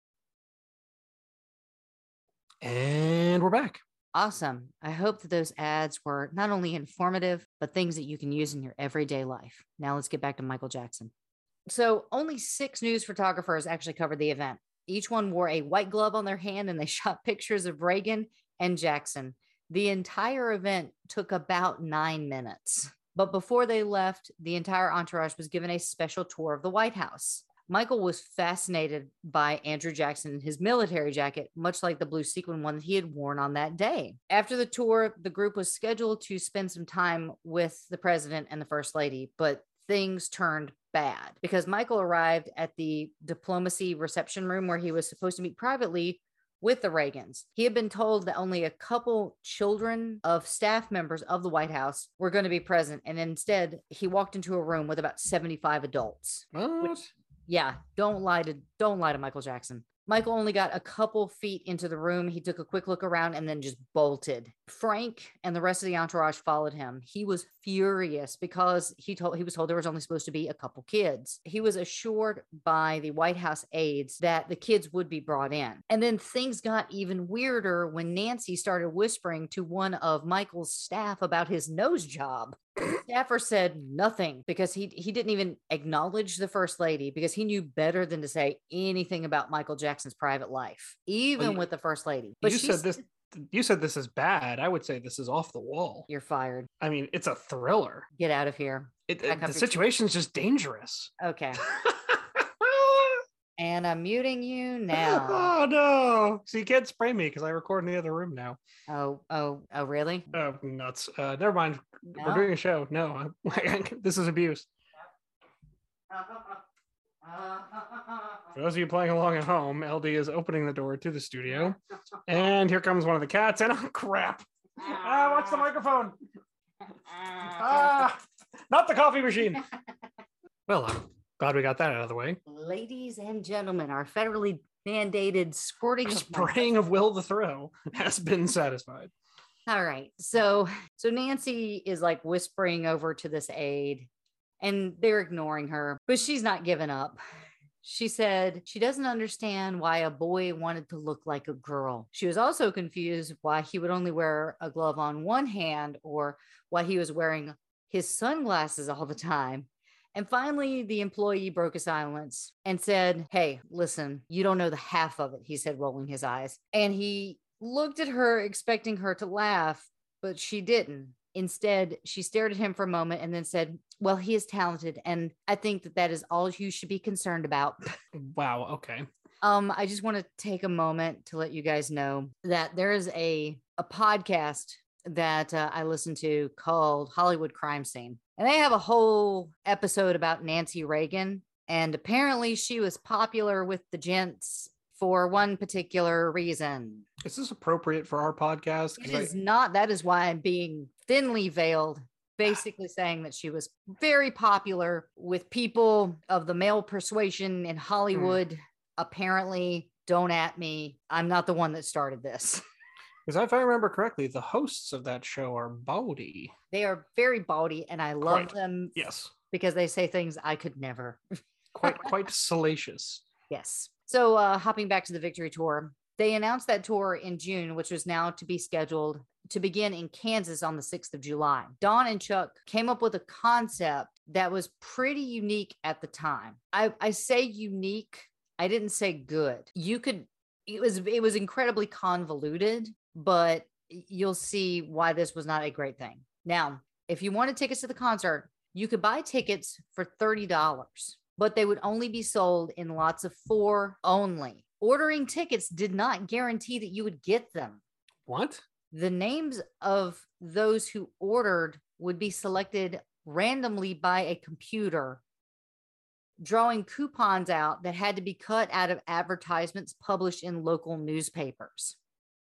And we're back. awesome. I hope that those ads were not only informative, but things that you can use in your everyday life. Now let's get back to Michael Jackson. So only six news photographers actually covered the event. Each one wore a white glove on their hand and they shot pictures of Reagan and Jackson. The entire event took about nine minutes. But before they left, the entire entourage was given a special tour of the White House. Michael was fascinated by Andrew Jackson and his military jacket, much like the blue sequin one that he had worn on that day. After the tour, the group was scheduled to spend some time with the president and the first lady, but things turned bad because Michael arrived at the diplomacy reception room where he was supposed to meet privately with the Reagans. He had been told that only a couple children of staff members of the White House were going to be present. And instead, he walked into a room with about seventy-five adults. What? Yeah, don't lie to don't lie to Michael Jackson. Michael only got a couple feet into the room. He took a quick look around and then just bolted. Frank and the rest of the entourage followed him. He was furious because he told he was told there was only supposed to be a couple kids. He was assured by the White House aides that the kids would be brought in. And then things got even weirder when Nancy started whispering to one of Michael's staff about his nose job. The staffer said nothing because he he didn't even acknowledge the first lady because he knew better than to say anything about Michael Jackson's private life, even Well, you- with the first lady. But you she said this. You said this is bad. I would say this is off the wall. You're fired. I mean, it's a thriller. Get out of here. It, Back it- up the your- situation's just dangerous. Okay. And I'm muting you now. Oh no! So you can't spray me because I record in the other room now. Oh, oh, oh, really? Oh, nuts! Uh, never mind. No? We're doing a show. No, this is abuse. For those of you playing along at home, L D is opening the door to the studio, and here comes one of the cats. And oh crap! Ah, watch the microphone. Ah, not the coffee machine. Well, I'm glad we got that out of the way. Ladies and gentlemen, our federally mandated squirting of Spraying of Will the Thrill has been satisfied. All right. So so Nancy is like whispering over to this aide and they're ignoring her, but she's not giving up. She said she doesn't understand why a boy wanted to look like a girl. She was also confused why he would only wear a glove on one hand or why he was wearing his sunglasses all the time. And finally, the employee broke a silence and said, "Hey, listen, you don't know the half of it," he said, rolling his eyes. And he looked at her, expecting her to laugh, but she didn't. Instead, she stared at him for a moment and then said, well, he is talented, and I think that that is all you should be concerned about. Wow. Okay. Um, I just want to take a moment to let you guys know that there is a a podcast that uh, I listen to called Hollywood Crime Scene, and they have a whole episode about Nancy Reagan, and apparently she was popular with the gents for one particular reason. Is this appropriate for our podcast? It 'Cause is I- not. That is why I'm being thinly veiled, basically saying that she was very popular with people of the male persuasion in Hollywood. Apparently, don't at me. I'm not the one that started this. Because if I remember correctly, the hosts of that show are bawdy. They are very bawdy, and I love Quite. them Yes. because they say things I could never. Quite quite salacious. Yes. So uh, hopping back to the Victory Tour, they announced that tour in June, which was now to be scheduled to begin in Kansas on the sixth of July. Dawn and Chuck came up with a concept that was pretty unique at the time. I, I say unique. I didn't say good. You could, it was, it was incredibly convoluted, but you'll see why this was not a great thing. Now, if you wanted tickets to the concert, you could buy tickets for thirty dollars, but they would only be sold in lots of four only. Ordering tickets did not guarantee that you would get them. What? The names of those who ordered would be selected randomly by a computer, drawing coupons out that had to be cut out of advertisements published in local newspapers.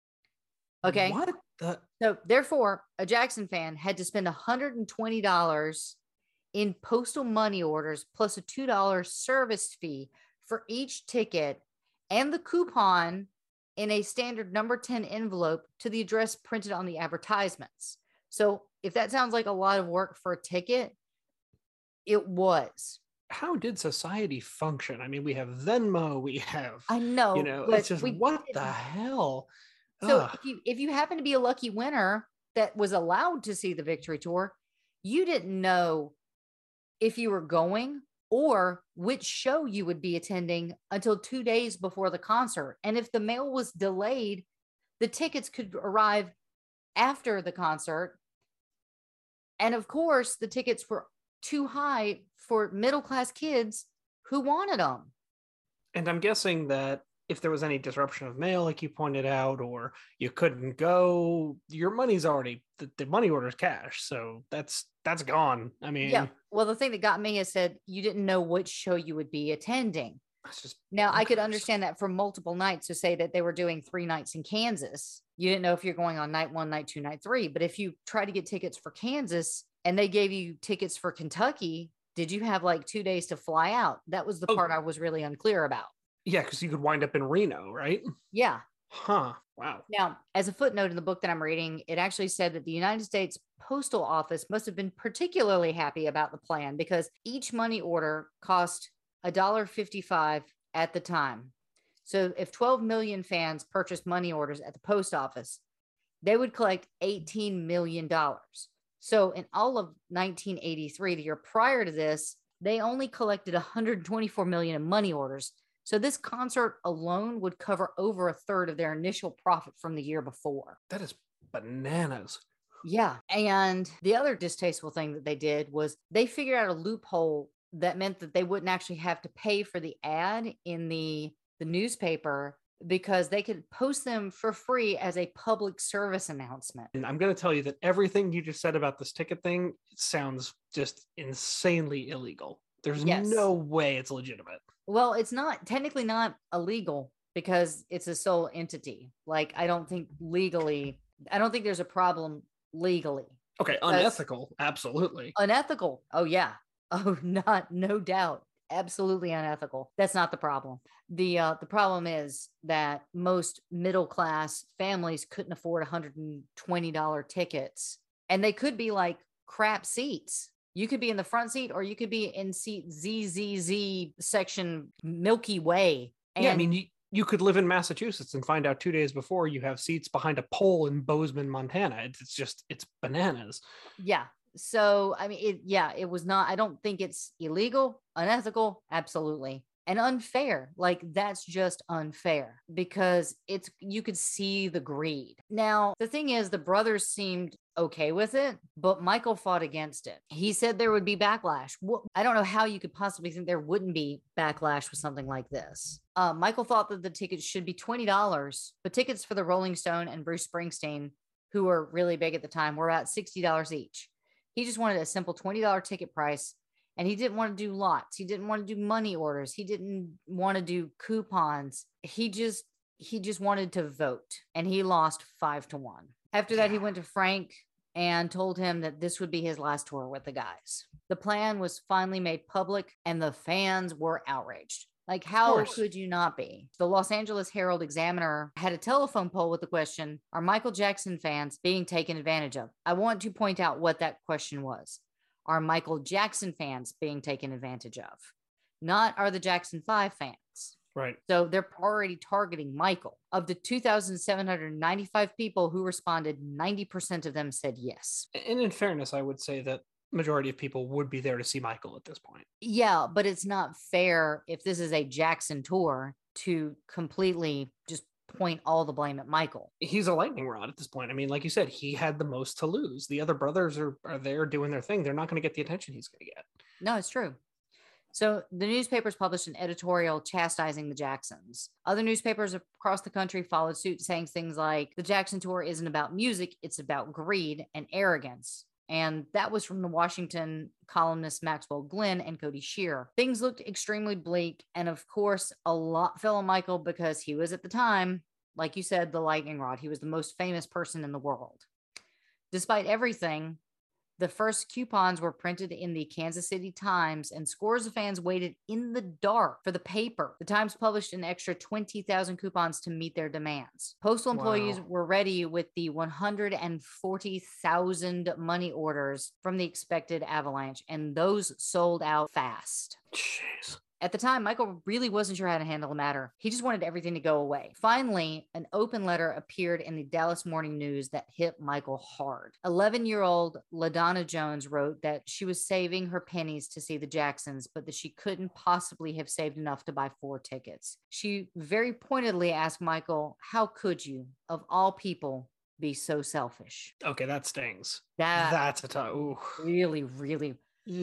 Okay. What the? So therefore, a Jackson fan had to spend one hundred twenty dollars in postal money orders plus a two dollars service fee for each ticket and the coupon in a standard number ten envelope to the address printed on the advertisements. So if that sounds like a lot of work for a ticket, it was. How did society function? I mean, we have Venmo, we have, I know, you know, but it's just we what didn't. the hell? So Ugh. if you if you happen to be a lucky winner that was allowed to see the Victory Tour, you didn't know if you were going or which show you would be attending until two days before the concert. And if the mail was delayed, the tickets could arrive after the concert. And of course, the tickets were too high for middle-class kids who wanted them. And I'm guessing that if there was any disruption of mail, like you pointed out, or you couldn't go, your money's already, the, the money order's cash. So that's, that's gone. I mean, Yeah. Well, the thing that got me is said you didn't know which show you would be attending. that's just, Now, I could understand that for multiple nights. So say that they were doing three nights in Kansas. You didn't know if you're going on night one, night two, night three. But if you try to get tickets for Kansas and they gave you tickets for Kentucky, did you have like two days to fly out? That was the Oh. part I was really unclear about. yeah, because you could wind up in Reno, right? Yeah. Huh. Wow. Now, as a footnote in the book that I'm reading, it actually said that the United States Postal Office must have been particularly happy about the plan because each money order cost one dollar fifty-five at the time. So if twelve million fans purchased money orders at the post office, they would collect eighteen million dollars. So in all of nineteen eighty-three, the year prior to this, they only collected one hundred twenty-four million in money orders. So this concert alone would cover over a third of their initial profit from the year before. That is bananas. Yeah. And the other distasteful thing that they did was they figured out a loophole that meant that they wouldn't actually have to pay for the ad in the, the newspaper because they could post them for free as a public service announcement. And I'm going to tell you that everything you just said about this ticket thing sounds just insanely illegal. There's Yes. no way it's legitimate. Well, it's not technically not illegal because it's a sole entity. Like, I don't think legally, I don't think there's a problem legally. Okay, unethical, absolutely. Unethical. Oh, yeah. Oh, not, no doubt. Absolutely unethical. That's not the problem. The uh, the problem is that most middle class families couldn't afford one hundred twenty dollars tickets, and they could be like crap seats. You could be in the front seat, or you could be in seat Z Z Z section Milky Way. And yeah, I mean, you, you could live in Massachusetts and find out two days before you have seats behind a pole in Bozeman, Montana. It's, it's just, it's bananas. yeah. So, I mean, it, yeah, it was not, I don't think it's illegal, unethical. Absolutely. and unfair. Like, that's just unfair because it's, you could see the greed. Now, the thing is, the brothers seemed okay with it, but Michael fought against it. He said there would be backlash. Well, I don't know how you could possibly think there wouldn't be backlash with something like this. Uh, Michael thought that the tickets should be twenty dollars, but tickets for the Rolling Stone and Bruce Springsteen, who were really big at the time, were about sixty dollars each. He just wanted a simple twenty dollars ticket price. And he didn't want to do lots. He didn't want to do money orders. He didn't want to do coupons. He just, he just wanted to vote. And he lost five to one. After that, he went to Frank and told him that this would be his last tour with the guys. The plan was finally made public and the fans were outraged. Like, how could you not be? The Los Angeles Herald Examiner had a telephone poll with the question, are Michael Jackson fans being taken advantage of? I want to point out what that question was. Are Michael Jackson fans being taken advantage of? Not are the Jackson five fans. Right. So they're already targeting Michael. Of the two thousand seven hundred ninety-five people who responded, ninety percent of them said yes. And in fairness, I would say that majority of people would be there to see Michael at this point. Yeah, but it's not fair if this is a Jackson tour to completely just point all the blame at Michael. He's a lightning rod at this point. I mean, like you said, he had the most to lose. The other brothers are, are there doing their thing. They're not going to get the attention he's going to get. No, it's true. So the newspapers published an editorial chastising the Jacksons. Other newspapers across the country followed suit, saying things like, the Jackson tour isn't about music, it's about greed and arrogance. And that was from the Washington columnists Maxwell Glenn and Cody Shearer. Things looked extremely bleak. And of course, a lot fell on Michael because he was at the time, like you said, the lightning rod. He was the most famous person in the world. Despite everything, the first coupons were printed in the Kansas City Times, and scores of fans waited in the dark for the paper. The Times published an extra twenty thousand coupons to meet their demands. Postal employees Wow. were ready with the one hundred forty thousand money orders from the expected avalanche, and those sold out fast. Jeez. At the time, Michael really wasn't sure how to handle the matter. He just wanted everything to go away. Finally, an open letter appeared in the Dallas Morning News that hit Michael hard. eleven-year-old LaDonna Jones wrote that she was saving her pennies to see the Jacksons, but that she couldn't possibly have saved enough to buy four tickets. She very pointedly asked Michael, how could you, of all people, be so selfish? Okay, that stings. That That's a tough. Ooh. really, really,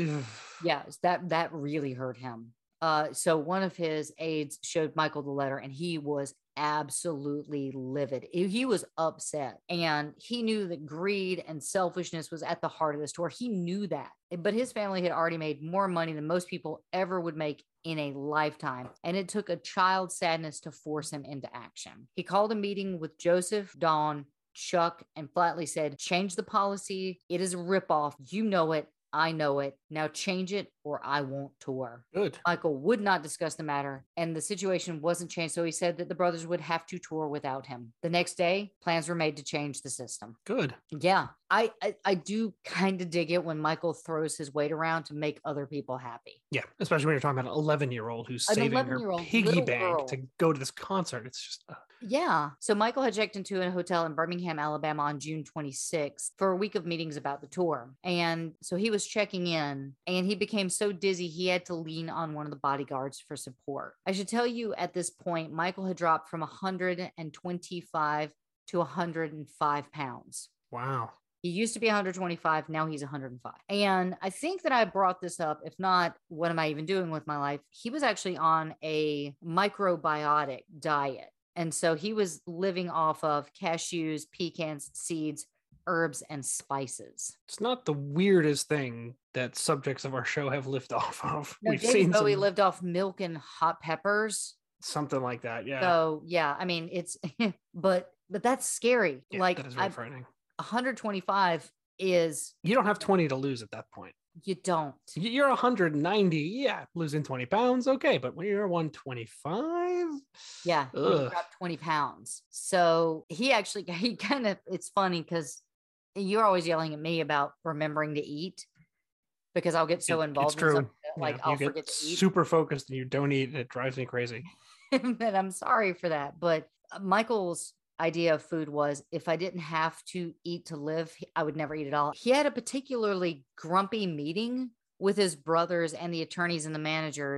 yeah, that, that really hurt him. Uh, so one of his aides showed Michael the letter and he was absolutely livid. He was upset and he knew that greed and selfishness was at the heart of this tour. He knew that, but his family had already made more money than most people ever would make in a lifetime. And it took a child's sadness to force him into action. He called a meeting with Joseph, Dawn, Chuck, and flatly said, change the policy. It is a ripoff. You know it. I know it. Now change it or I won't tour. Good. Michael would not discuss the matter and the situation wasn't changed. So he said that the brothers would have to tour without him. The next day, plans were made to change the system. Good. Yeah. I, I, I do kind of dig it when Michael throws his weight around to make other people happy. Yeah. Especially when you're talking about an eleven year old who's An saving her eleven-year-old piggy little bank girl. to go to this concert. It's just, uh, Yeah. So Michael had checked into a hotel in Birmingham, Alabama on June twenty-sixth for a week of meetings about the tour. And so he was checking in and he became so dizzy, he had to lean on one of the bodyguards for support. I should tell you at this point, Michael had dropped from one hundred twenty-five to one hundred five pounds. wow. He used to be one hundred twenty-five. Now he's one hundred five. And I think that I brought this up. If not, what am I even doing with my life? He was actually on a microbiotic diet. And so he was living off of cashews, pecans, seeds, herbs, and spices. It's not the weirdest thing that subjects of our show have lived off of. No, We've David seen Bowie some, lived off milk and hot peppers. something like that. Yeah. So yeah, I mean, it's, but, but that's scary. Yeah, like that is very I, frightening. one hundred twenty-five is, You don't have twenty to lose at that point. you don't. Y- You're one hundred ninety. Yeah. Losing twenty pounds. Okay. But when you're one twenty-five, Yeah, he Ugh. dropped twenty pounds. So he actually, he kind of, it's funny because you're always yelling at me about remembering to eat because I'll get so It- involved it's in true. something that, like Yeah, I'll you get forget to eat. super focused and you don't eat. And it drives me crazy. And I'm sorry for that. But Michael's idea of food was if I didn't have to eat to live, I would never eat at all. He had a particularly grumpy meeting with his brothers and the attorneys and the managers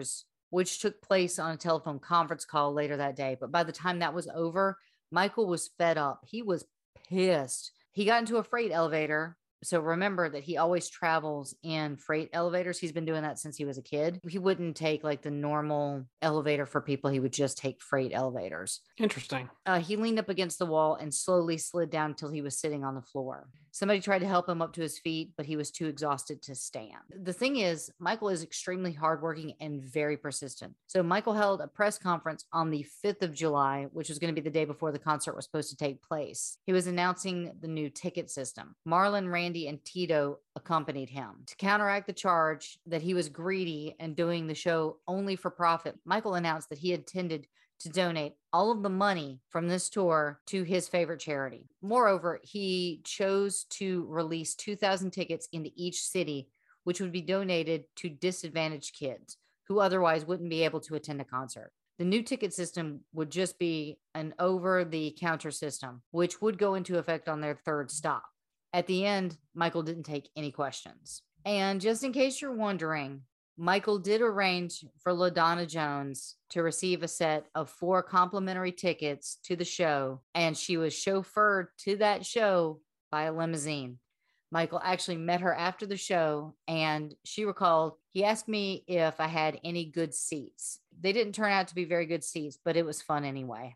which took place on a telephone conference call later that day. But by the time that was over, Michael was fed up. He was pissed. He got into a freight elevator. So remember that he always travels in freight elevators. He's been doing that since he was a kid. He wouldn't take like the normal elevator for people. He would just take freight elevators. Interesting. Uh, he leaned up against the wall and slowly slid down until he was sitting on the floor. Somebody tried to help him up to his feet, but he was too exhausted to stand. The thing is, Michael is extremely hardworking and very persistent. So Michael held a press conference on the fifth of July, which was going to be the day before the concert was supposed to take place. He was announcing the new ticket system. Marlon, Randy, and Tito accompanied him. To counteract the charge that he was greedy and doing the show only for profit, Michael announced that he intended to donate all of the money from this tour to his favorite charity. Moreover, he chose to release two thousand tickets into each city, which would be donated to disadvantaged kids who otherwise wouldn't be able to attend a concert. The new ticket system would just be an over-the-counter system, which would go into effect on their third stop. At the end, Michael didn't take any questions. And just in case you're wondering, Michael did arrange for LaDonna Jones to receive a set of four complimentary tickets to the show, and she was chauffeured to that show by a limousine. Michael actually met her after the show, and she recalled, he asked me if I had any good seats. They didn't turn out to be very good seats, but it was fun anyway.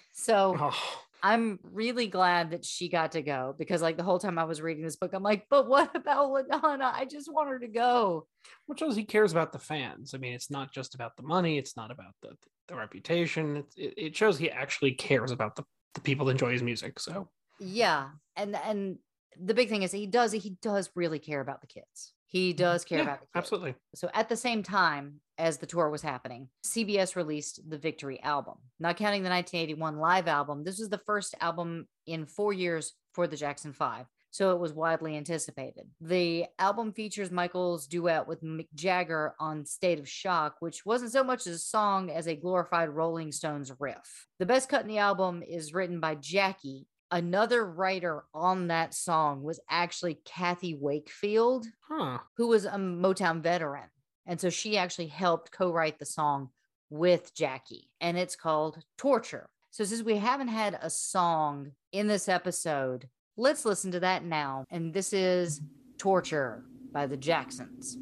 So oh. I'm really glad that she got to go, because like the whole time I was reading this book, I'm like, but what about LaDonna? I just want her to go. Which shows he cares about the fans. I mean, it's not just about the money. It's not about the, the reputation. It, it, it shows he actually cares about the, the people that enjoy his music. So yeah. And, and the big thing is he does, he does really care about the kids. He does care yeah, about the kids. Absolutely. So at the same time as the tour was happening, C B S released the Victory album. Not counting the nineteen eighty-one live album, this was the first album in four years for the Jackson Five. So it was widely anticipated. The album features Michael's duet with Mick Jagger on State of Shock, which wasn't so much a song as a glorified Rolling Stones riff. The best cut in the album is written by Jackie. Another writer on that song was actually Kathy Wakefield, huh. who was a Motown veteran. And so she actually helped co-write the song with Jackie, and it's called Torture. So since we haven't had a song in this episode, let's listen to that now. And this is Torture by the Jacksons.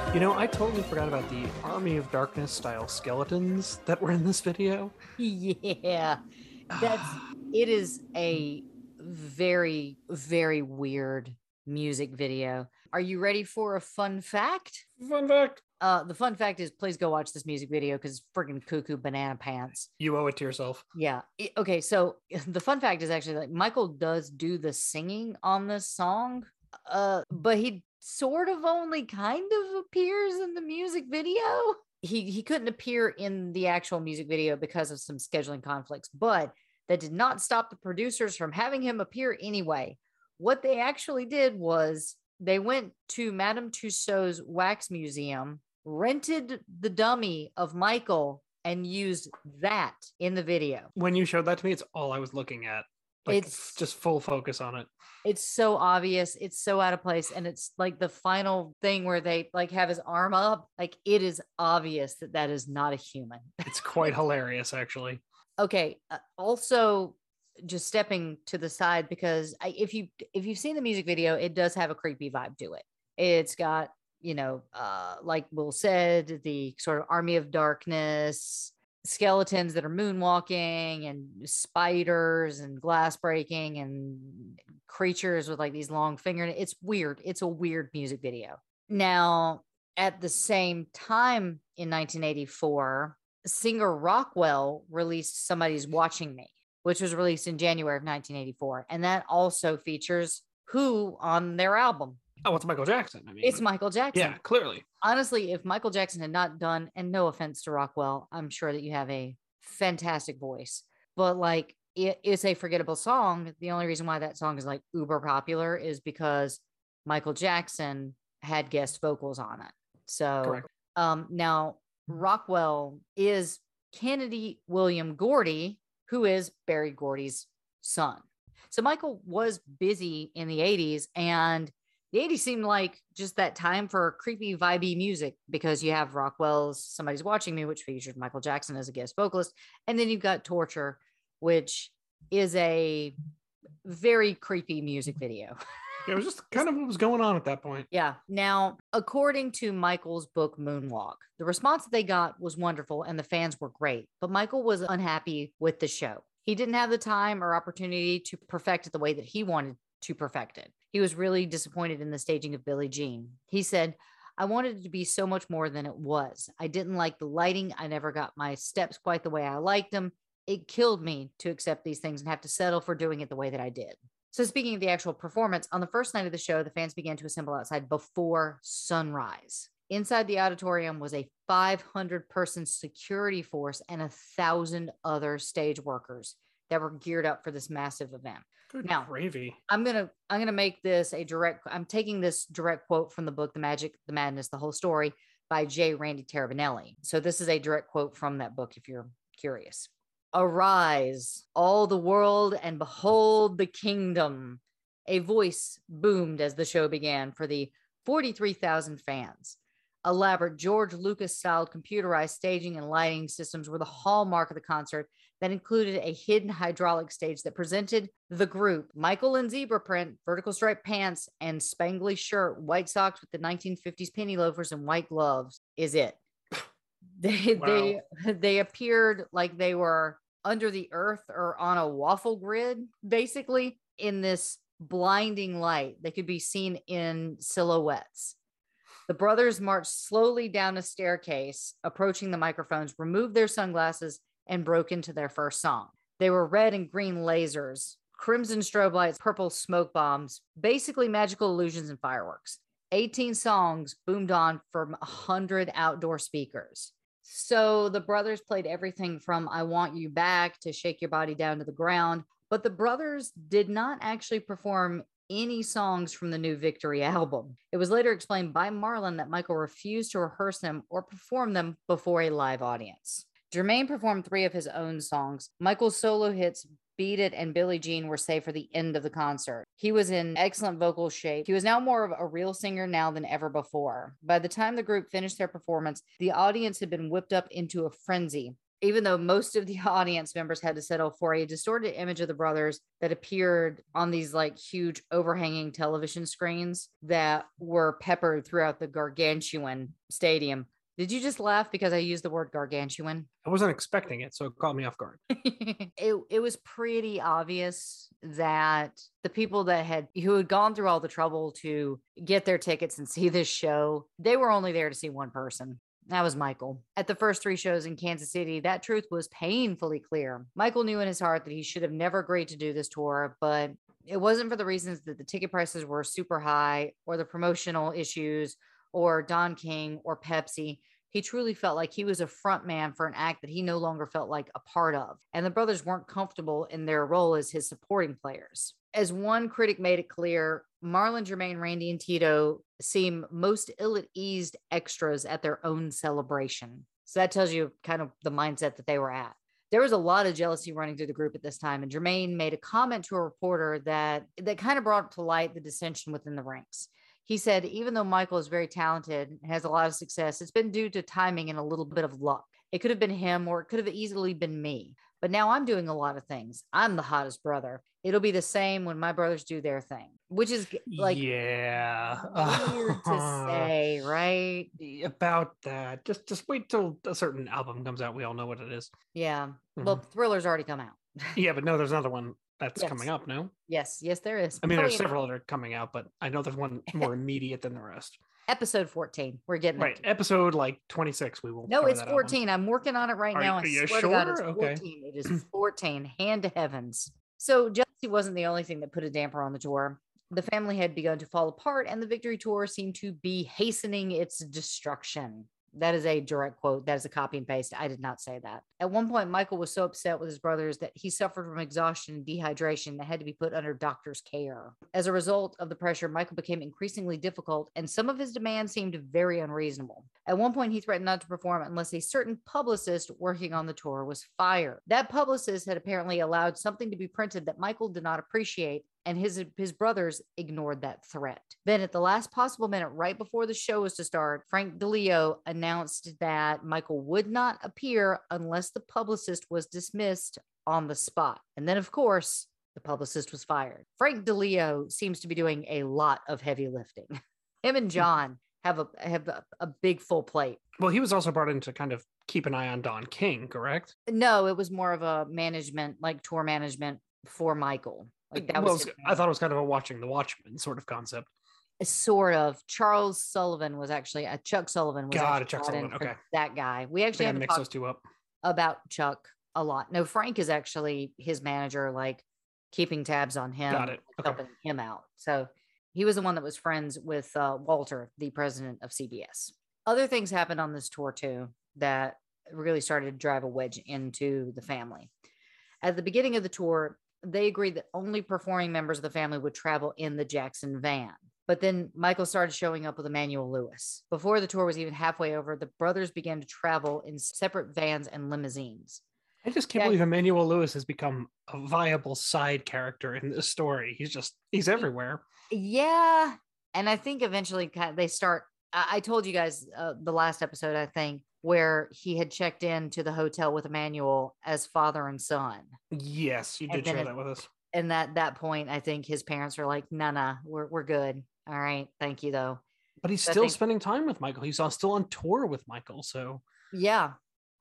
You know, I totally forgot about the Army of Darkness style skeletons that were in this video. Yeah, that's it is a very, very weird music video. Are you ready for a fun fact? Fun fact. Uh, the fun fact is, please go watch this music video because it's freaking cuckoo banana pants. You owe it to yourself. Yeah. It- okay. So the fun fact is actually like Michael does do the singing on this song, uh, but he sort of only kind of appears in the music video. He he couldn't appear in the actual music video because of some scheduling conflicts, but that did not stop the producers from having him appear anyway. What they actually did was they went to Madame Tussauds Wax Museum, rented the dummy of Michael, and used that in the video. When you showed that to me, it's all I was looking at. Like, It's just full focus on it. it's so obvious, it's so out of place, and it's like the final thing where they like have his arm up. Like, it is obvious that that is not a human. It's quite hilarious, actually. Okay. Uh, also, just stepping to the side because I, if you if you've seen the music video, it does have a creepy vibe to it. It's got, you know, uh, like Will said, the sort of Army of Darkness skeletons that are moonwalking and spiders and glass breaking and creatures with like these long fingers. It's weird. It's a weird music video. Now, at the same time in nineteen eighty-four, singer Rockwell released Somebody's Watching Me, which was released in January of nineteen eighty-four. And that also features Who on their album. Oh, it's Michael Jackson. I mean, It's Michael Jackson. yeah, clearly. Honestly, if Michael Jackson had not done, and no offense to Rockwell, I'm sure that you have a fantastic voice, but like it is a forgettable song. The only reason why that song is like uber popular is because Michael Jackson had guest vocals on it. So, Correct. um, now Rockwell is Kennedy William Gordy, who is Barry Gordy's son. So Michael was busy in the eighties, and the eighties seemed like just that time for creepy, vibey music because you have Rockwell's Somebody's Watching Me, which featured Michael Jackson as a guest vocalist. And then you've got Torture, which is a very creepy music video. It was just kind of what was going on at that point. Yeah. Now, according to Michael's book, Moonwalk, the response that they got was wonderful and the fans were great, but Michael was unhappy with the show. He didn't have the time or opportunity to perfect it the way that he wanted to perfect it. He was really disappointed in the staging of Billie Jean. He said, I wanted it to be so much more than it was. I didn't like the lighting. I never got my steps quite the way I liked them. It killed me to accept these things and have to settle for doing it the way that I did. So speaking of the actual performance, on the first night of the show, the fans began to assemble outside before sunrise. Inside the auditorium was a five hundred person security force and a thousand other stage workers that were geared up for this massive event. Good Now, gravy. I'm going to, I'm going to make this a direct, I'm taking this direct quote from the book, The Magic, the Madness, the Whole Story by J. Randy Terabinelli. So this is a direct quote from that book, if you're curious. Arise, all the world, and behold the kingdom. A voice boomed as the show began for the forty-three thousand fans. Elaborate George Lucas-styled computerized staging and lighting systems were the hallmark of the concert that included a hidden hydraulic stage that presented the group, Michael in zebra print, vertical striped pants, and spangly shirt, white socks with the nineteen fifties penny loafers, and white gloves, is it. They, Wow. they, they appeared like they were under the earth or on a waffle grid, basically, in this blinding light. They could be seen in silhouettes. The brothers marched slowly down a staircase, approaching the microphones, removed their sunglasses, and broke into their first song. They were red and green lasers, crimson strobe lights, purple smoke bombs, basically magical illusions and fireworks. eighteen songs boomed on from one hundred outdoor speakers. So the brothers played everything from I Want You Back to Shake Your Body Down to the Ground, but the brothers did not actually perform any songs from the new Victory album. It was later explained by Marlon that Michael refused to rehearse them or perform them before a live audience. Jermaine performed three of his own songs. Michael's solo hits Beat It and Billie Jean were saved for the end of the concert. He was in excellent vocal shape. He was now more of a real singer now than ever before. By the time the group finished their performance, the audience had been whipped up into a frenzy. even though most of the audience members had to settle for a distorted image of the brothers that appeared on these like huge overhanging television screens that were peppered throughout the gargantuan stadium. Did you just laugh because I used the word gargantuan? I wasn't expecting it, so it caught me off guard. it, it was pretty obvious that the people that had who had gone through all the trouble to get their tickets and see this show, they were only there to see one person. That was Michael. At the first three shows in Kansas City, that truth was painfully clear. Michael knew in his heart that he should have never agreed to do this tour, but it wasn't for the reasons that the ticket prices were super high or the promotional issues or Don King or Pepsi. He truly felt like he was a front man for an act that he no longer felt like a part of. And the brothers weren't comfortable in their role as his supporting players. As one critic made it clear, Marlon, Jermaine, Randy, and Tito seem most ill-at-ease extras at their own celebration. So that tells you kind of the mindset that they were at. There was a lot of jealousy running through the group at this time, and Jermaine made a comment to a reporter that, that kind of brought to light the dissension within the ranks. He said, even though Michael is very talented and has a lot of success, it's been due to timing and a little bit of luck. It could have been him or it could have easily been me. But now I'm doing a lot of things. I'm the hottest brother. It'll be the same when my brothers do their thing, which is like, yeah, weird to say, right? About that. Just just wait till a certain album comes out. We all know what it is. Yeah. Mm-hmm. Well, Thriller's already come out. Yeah, but no, there's another one that's yes. coming up, no? Yes, yes, there is. I mean, there's Probably several that are coming out, but I know there's one more immediate than the rest. Episode fourteen. We're getting right. Episode like twenty-six. We will. No, it's fourteen. Album. I'm working on it right are, now. Are I you swear sure? to God, it's okay. fourteen. It is fourteen. Hand to heavens. So jealousy wasn't the only thing that put a damper on the tour. The family had begun to fall apart, and the Victory Tour seemed to be hastening its destruction. That is a direct quote. That is a copy and paste. I did not say that. At one point, Michael was so upset with his brothers that he suffered from exhaustion and dehydration that had to be put under doctor's care. As a result of the pressure, Michael became increasingly difficult, and some of his demands seemed very unreasonable. At one point, he threatened not to perform unless a certain publicist working on the tour was fired. That publicist had apparently allowed something to be printed that Michael did not appreciate, and his his brothers ignored that threat. Then at the last possible minute, right before the show was to start, Frank DeLeo announced that Michael would not appear unless the publicist was dismissed on the spot. And then, of course, the publicist was fired. Frank DeLeo seems to be doing a lot of heavy lifting. Him and John have a have a, a big full plate. Well, he was also brought in to kind of keep an eye on Don King, correct? No, it was more of a management, like tour management for Michael. Like that well, was I thought it was kind of a watching the Watchmen sort of concept. Sort of. Charles Sullivan was actually a uh, Chuck Sullivan was God, Chuck Sullivan. Okay, that guy. We actually have to mix those two up about Chuck a lot. No, Frank is actually his manager, like keeping tabs on him, Got it. Okay. helping him out. So he was the one that was friends with uh, Walter, the president of C B S. Other things happened on this tour too that really started to drive a wedge into the family. At the beginning of the tour, they agreed that only performing members of the family would travel in the Jackson van. But then Michael started showing up with Emmanuel Lewis. Before the tour was even halfway over, the brothers began to travel in separate vans and limousines. I just can't Yeah. believe Emmanuel Lewis has become a viable side character in this story. He's just, he's everywhere. Yeah. And I think eventually kind of they start, I, I told you guys uh, the last episode, I think, where he had checked into the hotel with Emmanuel as father and son. Yes, you And did then share it- that with us. And at that point, I think his parents were like, nah, nah, we're, we're good. All right. Thank you, though. But he's I still think- spending time with Michael. He's on- still on tour with Michael. So Yeah.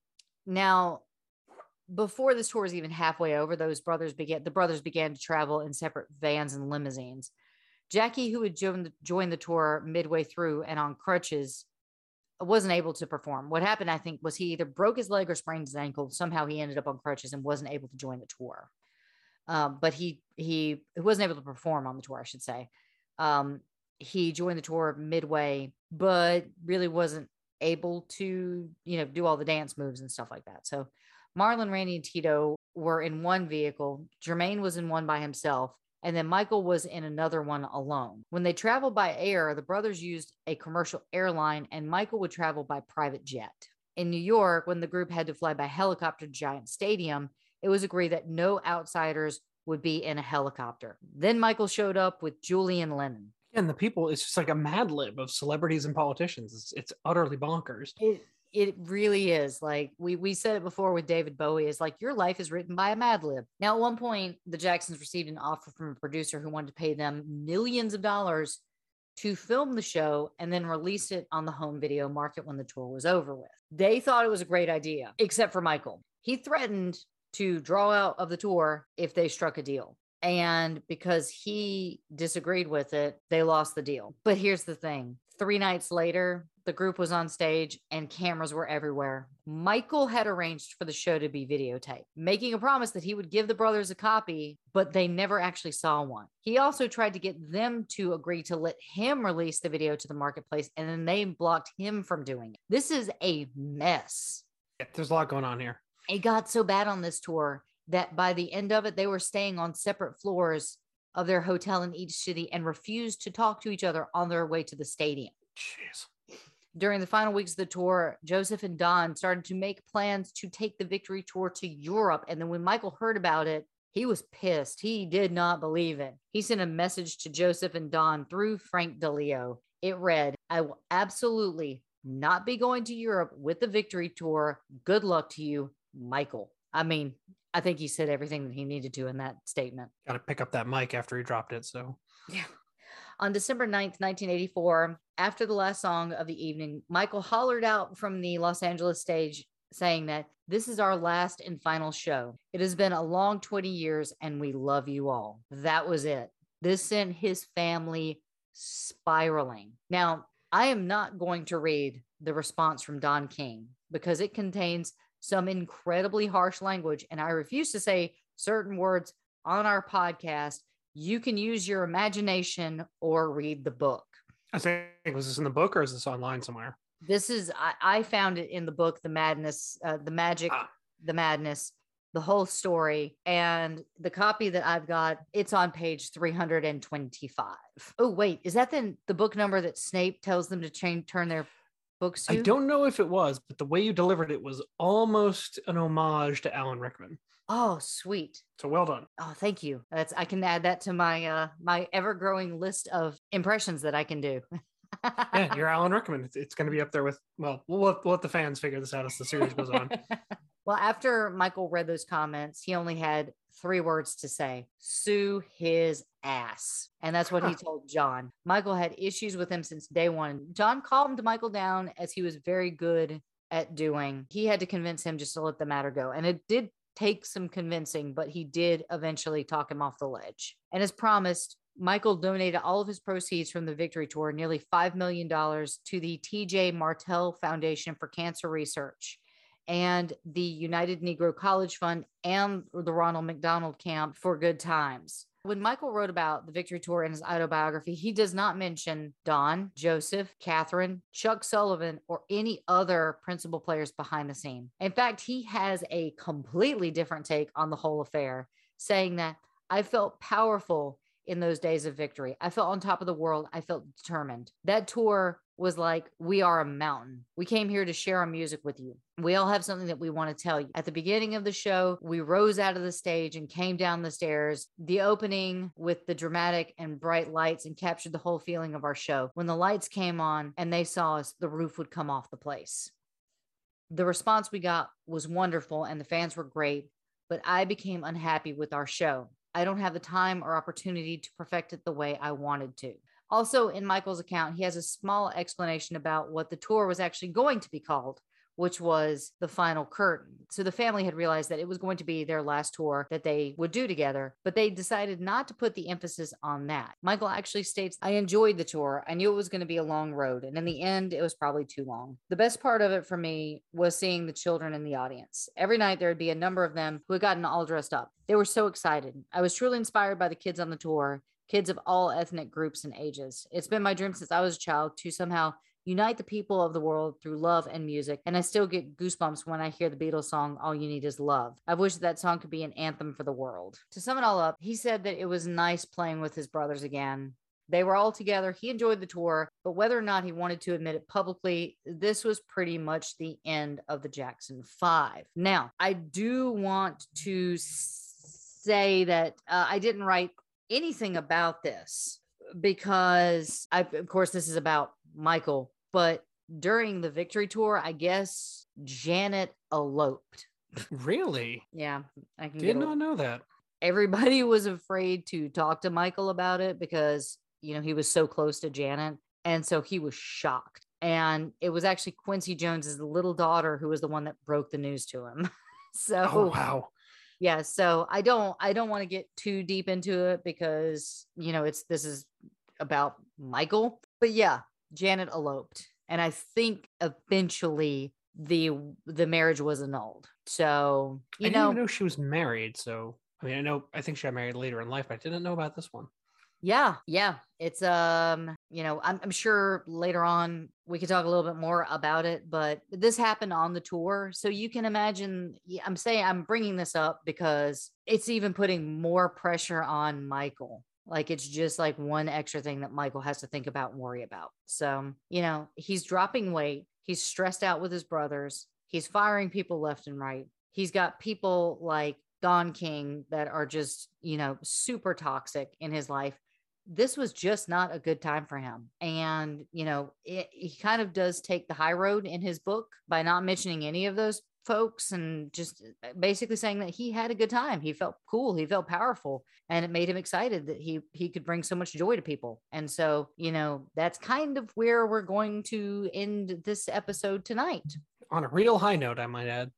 Now, before this tour was even halfway over, those brothers began, the brothers began to travel in separate vans and limousines. Jackie, who had joined the, joined the tour midway through and on crutches, wasn't able to perform. What happened, I think, was he either broke his leg or sprained his ankle. Somehow he ended up on crutches and wasn't able to join the tour. Um, but he he wasn't able to perform on the tour, I should say. Um, he joined the tour midway, but really wasn't able to, you know, do all the dance moves and stuff like that. So Marlon, Randy, and Tito were in one vehicle. Jermaine was in one by himself. And then Michael was in another one alone. When they traveled by air, the brothers used a commercial airline and Michael would travel by private jet. In New York, when the group had to fly by helicopter to Giant Stadium, it was agreed that no outsiders would be in a helicopter. Then Michael showed up with Julian Lennon. and the people, it's just like a mad lib of celebrities and politicians. It's, it's utterly bonkers. It, It really is. Like we we said it before with David Bowie, is like your life is written by a Mad Lib. Now, at one point, the Jacksons received an offer from a producer who wanted to pay them millions of dollars to film the show and then release it on the home video market when the tour was over with. They thought it was a great idea, except for Michael. He threatened to draw out of the tour if they struck a deal. And because he disagreed with it, they lost the deal. But here's the thing. Three nights later, the group was on stage and cameras were everywhere. Michael had arranged for the show to be videotaped, making a promise that he would give the brothers a copy, but they never actually saw one. He also tried to get them to agree to let him release the video to the marketplace, and then they blocked him from doing it. This is a mess. Yeah, there's a lot going on here. It got so bad on this tour that by the end of it, they were staying on separate floors of their hotel in each city and refused to talk to each other on their way to the stadium. Jeez. During the final weeks of the tour, Joseph and Don started to make plans to take the Victory Tour to Europe. And then when Michael heard about it, he was pissed. He did not believe it. He sent a message to Joseph and Don through Frank DeLeo. It read, "I will absolutely not be going to Europe with the Victory Tour. Good luck to you, Michael." I mean, I think he said everything that he needed to in that statement. Got to pick up that mic after he dropped it. So, yeah. On December ninth, nineteen eighty-four, after the last song of the evening, Michael hollered out from the Los Angeles stage saying that this is our last and final show. It has been a long twenty years and we love you all. That was it. This sent his family spiraling. Now, I am not going to read the response from Don King because it contains some incredibly harsh language, and I refuse to say certain words on our podcast. You can use your imagination or read the book. I think, was this in the book or is this online somewhere? This is, I, I found it in the book, The Madness, uh, The Magic, ah. The Madness, the whole story. And the copy that I've got, it's on page three hundred twenty-five. Oh, wait, is that then the book number that Snape tells them to change, turn their books to? I don't know if it was, but the way you delivered it was almost an homage to Alan Rickman. Oh, sweet. So well done. Oh, thank you. That's, I can add that to my uh my ever-growing list of impressions that I can do. Yeah, you're Alan Rickman. It's, it's going to be up there with, well, we'll let, we'll let the fans figure this out as the series goes on. Well, after Michael read those comments, he only had three words to say: sue his ass. And that's what he told John. Michael had issues with him since day one. John calmed Michael down, as he was very good at doing. He had to convince him just to let the matter go. And it did take some convincing, but he did eventually talk him off the ledge. And as promised, Michael donated all of his proceeds from the Victory Tour, nearly five million dollars, to the T J Martell Foundation for Cancer Research and the United Negro College Fund and the Ronald McDonald Camp for Good Times. When Michael wrote about the Victory Tour in his autobiography, he does not mention Don, Joseph, Catherine, Chuck Sullivan, or any other principal players behind the scene. In fact, he has a completely different take on the whole affair, saying that I felt powerful in those days of victory. I felt on top of the world. I felt determined. That tour was like, we are a mountain. We came here to share our music with you. We all have something that we want to tell you. At the beginning of the show, we rose out of the stage and came down the stairs. The opening with the dramatic and bright lights and captured the whole feeling of our show. When the lights came on and they saw us, the roof would come off the place. The response we got was wonderful and the fans were great, but I became unhappy with our show. I don't have the time or opportunity to perfect it the way I wanted to. Also, in Michael's account, he has a small explanation about what the tour was actually going to be called, which was The Final Curtain. So the family had realized that it was going to be their last tour that they would do together, but they decided not to put the emphasis on that. Michael actually states, I enjoyed the tour. I knew it was going to be a long road, and in the end, it was probably too long. The best part of it for me was seeing the children in the audience. Every night, there would be a number of them who had gotten all dressed up. They were so excited. I was truly inspired by the kids on the tour, kids of all ethnic groups and ages. It's been my dream since I was a child to somehow unite the people of the world through love and music, and I still get goosebumps when I hear the Beatles song, All You Need Is Love. I wish that song could be an anthem for the world. To sum it all up, he said that it was nice playing with his brothers again. They were all together. He enjoyed the tour, but whether or not he wanted to admit it publicly, this was pretty much the end of the Jackson Five. Now, I do want to say that uh, I didn't write anything about this because I, of course, this is about Michael, but during the victory tour, I guess Janet eloped. Really? Yeah, I can Did get a- not know that. Everybody was afraid to talk to Michael about it because, you know, he was so close to Janet. And so he was shocked. And it was actually Quincy Jones's little daughter who was the one that broke the news to him. So, Oh, wow. yeah. So I don't, I don't want to get too deep into it because, you know, it's, this is about Michael, but yeah, Janet eloped. And I think eventually the, the marriage was annulled. So, you I know, didn't even know she was married. So, I mean, I know, I think she got married later in life, but I didn't know about this one. yeah, yeah. It's, um, you know, I'm, I'm sure later on we could talk a little bit more about it, but this happened on the tour. So you can imagine, yeah, I'm saying I'm bringing this up because it's even putting more pressure on Michael. Like it's just like one extra thing that Michael has to think about and worry about. So, you know, he's dropping weight. He's stressed out with his brothers. He's firing people left and right. He's got people like Don King that are just, you know, super toxic in his life. This was just not a good time for him. And, you know, it, he kind of does take the high road in his book by not mentioning any of those folks and just basically saying that he had a good time. He felt cool. He felt powerful, and it made him excited that he, he could bring so much joy to people. And so, you know, that's kind of where we're going to end this episode tonight. On a real high note, I might add.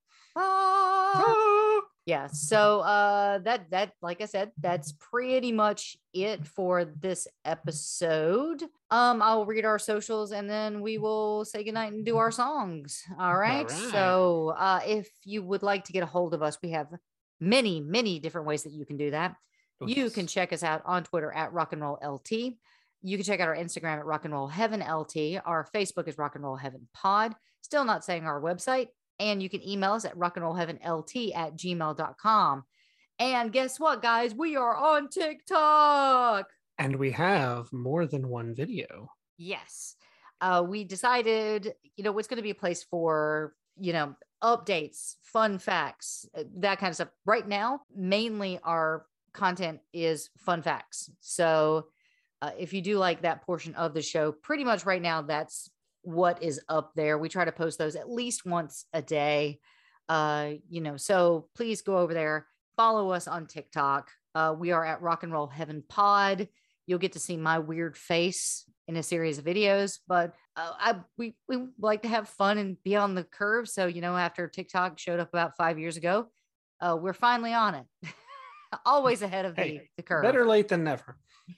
Ah! Yeah, so uh that that like I said, that's pretty much it for this episode. Um I'll read our socials and then we will say goodnight and do our songs. All right. All right. So uh if you would like to get a hold of us, we have many, many different ways that you can do that. Oh, you yes. can check us out on Twitter at Rock and Roll L T. You can check out our Instagram at Rock and Roll Heaven L T. Our Facebook is Rock and Roll Heaven Pod. Still not saying our website. And you can email us at rockandrollheavenlt at gmail dot com. And guess what, guys? We are on TikTok. And we have more than one video. Yes. Uh, we decided, you know, it's going to be a place for, you know, updates, fun facts, that kind of stuff. Right now, mainly our content is fun facts. So uh, if you do like that portion of the show, pretty much right now, that's what is up there. We try to post those at least once a day. Uh, you know, so please go over there, follow us on TikTok. Uh, we are at Rock and Roll Heaven Pod. You'll get to see my weird face in a series of videos, but uh, I we we like to have fun and be on the curve. So, you know, after TikTok showed up about five years ago, uh, we're finally on it. Always ahead of the, Hey, the curve. Better late than never.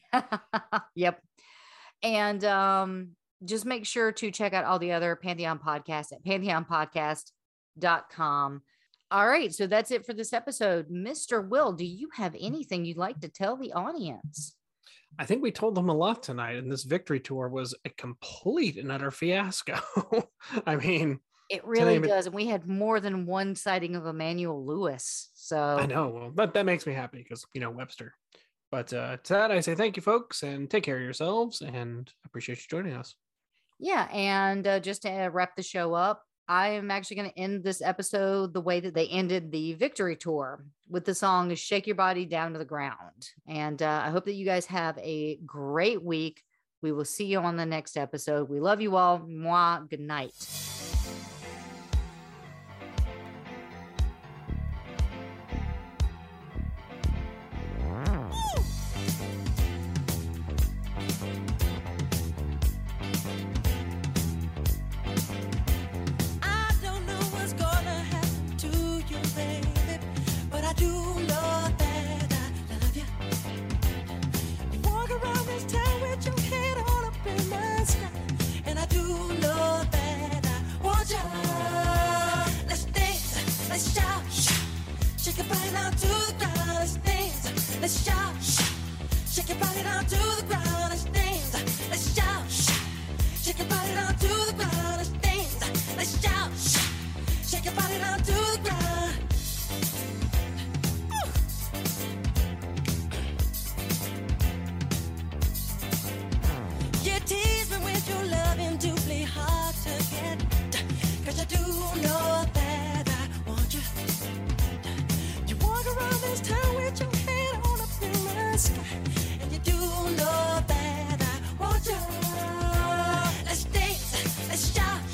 Yep. And um, just make sure to check out all the other Pantheon podcasts at pantheon podcast dot com. All right. So that's it for this episode. Mister Will, do you have anything you'd like to tell the audience? I think we told them a lot tonight, and this victory tour was a complete and utter fiasco. I mean, It really name it- does. And we had more than one sighting of Emmanuel Lewis. So I know. Well, that, that makes me happy because, you know, Webster. But uh, to that, I say thank you, folks, and take care of yourselves, and appreciate you joining us. yeah. And uh, just to wrap the show up, I am actually going to end this episode the way that they ended the victory tour with the song Shake Your Body Down to the Ground. And uh, I hope that you guys have a great week. We will see you on the next episode. We love you all. Mwah. Good night. I don't know what's gonna happen to you, baby, but I do know that I love you. You walk around this town with your head all up in the sky, and I do know that I want you. Let's dance, let's shout, shake your body down to the ground. Let's dance, let's shout, shake your body down to the ground. Let's dance, let's shout, shake your body down to the ground. Let's dance, let's shout, shake your body down to the ground. Woo. You tease me with your loving, doubly hard to get, 'cause I do know that I want you. You walk around this town with your head on up in the sky, and you do know that I want you. Let's dance, let's shout,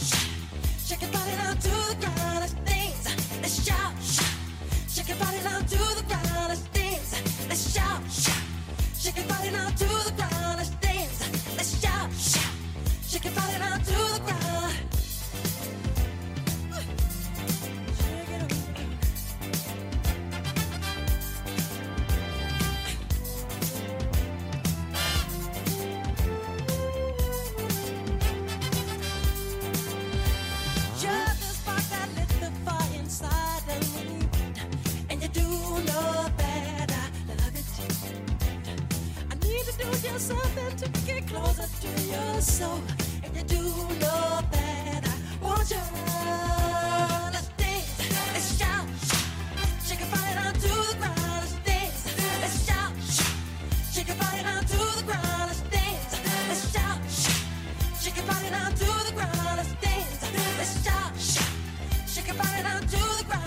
down to the ground. Shake it up. You're the spark that lit the fire inside of me, and you do know that I love it. I need to do just something to get closer to your soul, and you do know that I want you. Let's dance, let's shout, shake your body down to the ground. Let's dance, let's shout, shake your body down to the ground. Let's dance, let's shout, shake your body down to the ground. Let's dance, let's shout, shake your body down to the ground.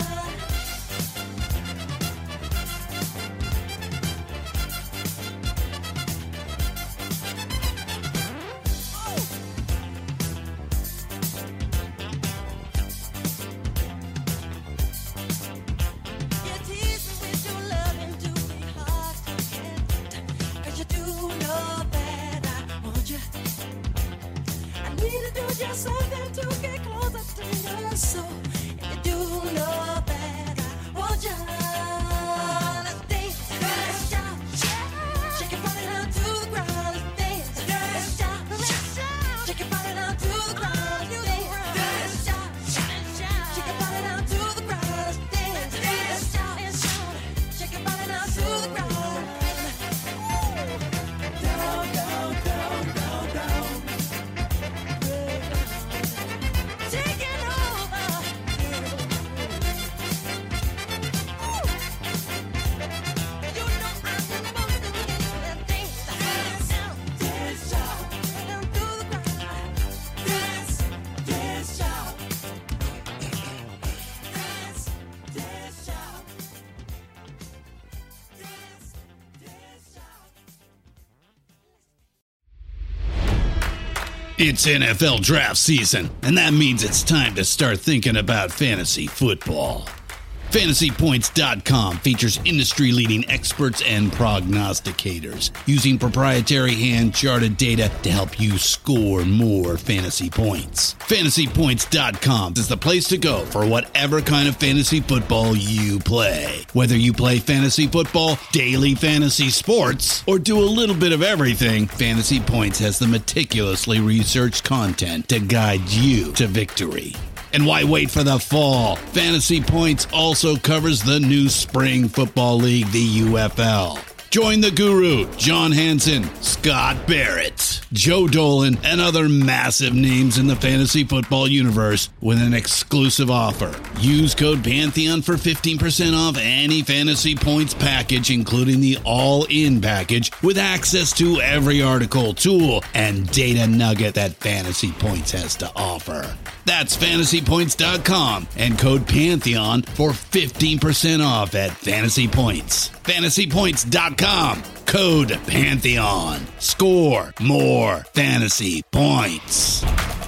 You tease me with your loving to be hard to get, 'cause you do know that I want you. I need to do just something to get closer to your soul, and you do know that I want you. Let's dance, let's shout, shake your body down to the ground. Let's dance, let's shout, shake your body down to the ground. Let's dance, let's shout, shake your body down to the ground. Let's dance, let's shout, shake your body down to the ground. Down, down, down, down, down. Taking over. You know I'm the most of the dance, dance, dance, shout, down to the ground. Dance, dance, shout. Dance, dance, shout. Dance, dance, shout. It's N F L draft season, and that means it's time to start thinking about fantasy football. Fantasy Points dot com features industry-leading experts and prognosticators using proprietary hand-charted data to help you score more fantasy points. Fantasy Points dot com is the place to go for whatever kind of fantasy football you play. Whether you play fantasy football, daily fantasy sports, or do a little bit of everything, Fantasy Points has the meticulously researched content to guide you to victory. And why wait for the fall? Fantasy Points also covers the new spring football league, the U F L. Join the guru, John Hansen, Scott Barrett, Joe Dolan, and other massive names in the fantasy football universe with an exclusive offer. Use code Pantheon for fifteen percent off any Fantasy Points package, including the all-in package, with access to every article, tool, and data nugget that Fantasy Points has to offer. That's Fantasy Points dot com and code Pantheon for fifteen percent off at Fantasy Points. Fantasy Points dot com, code Pantheon. Score more fantasy points.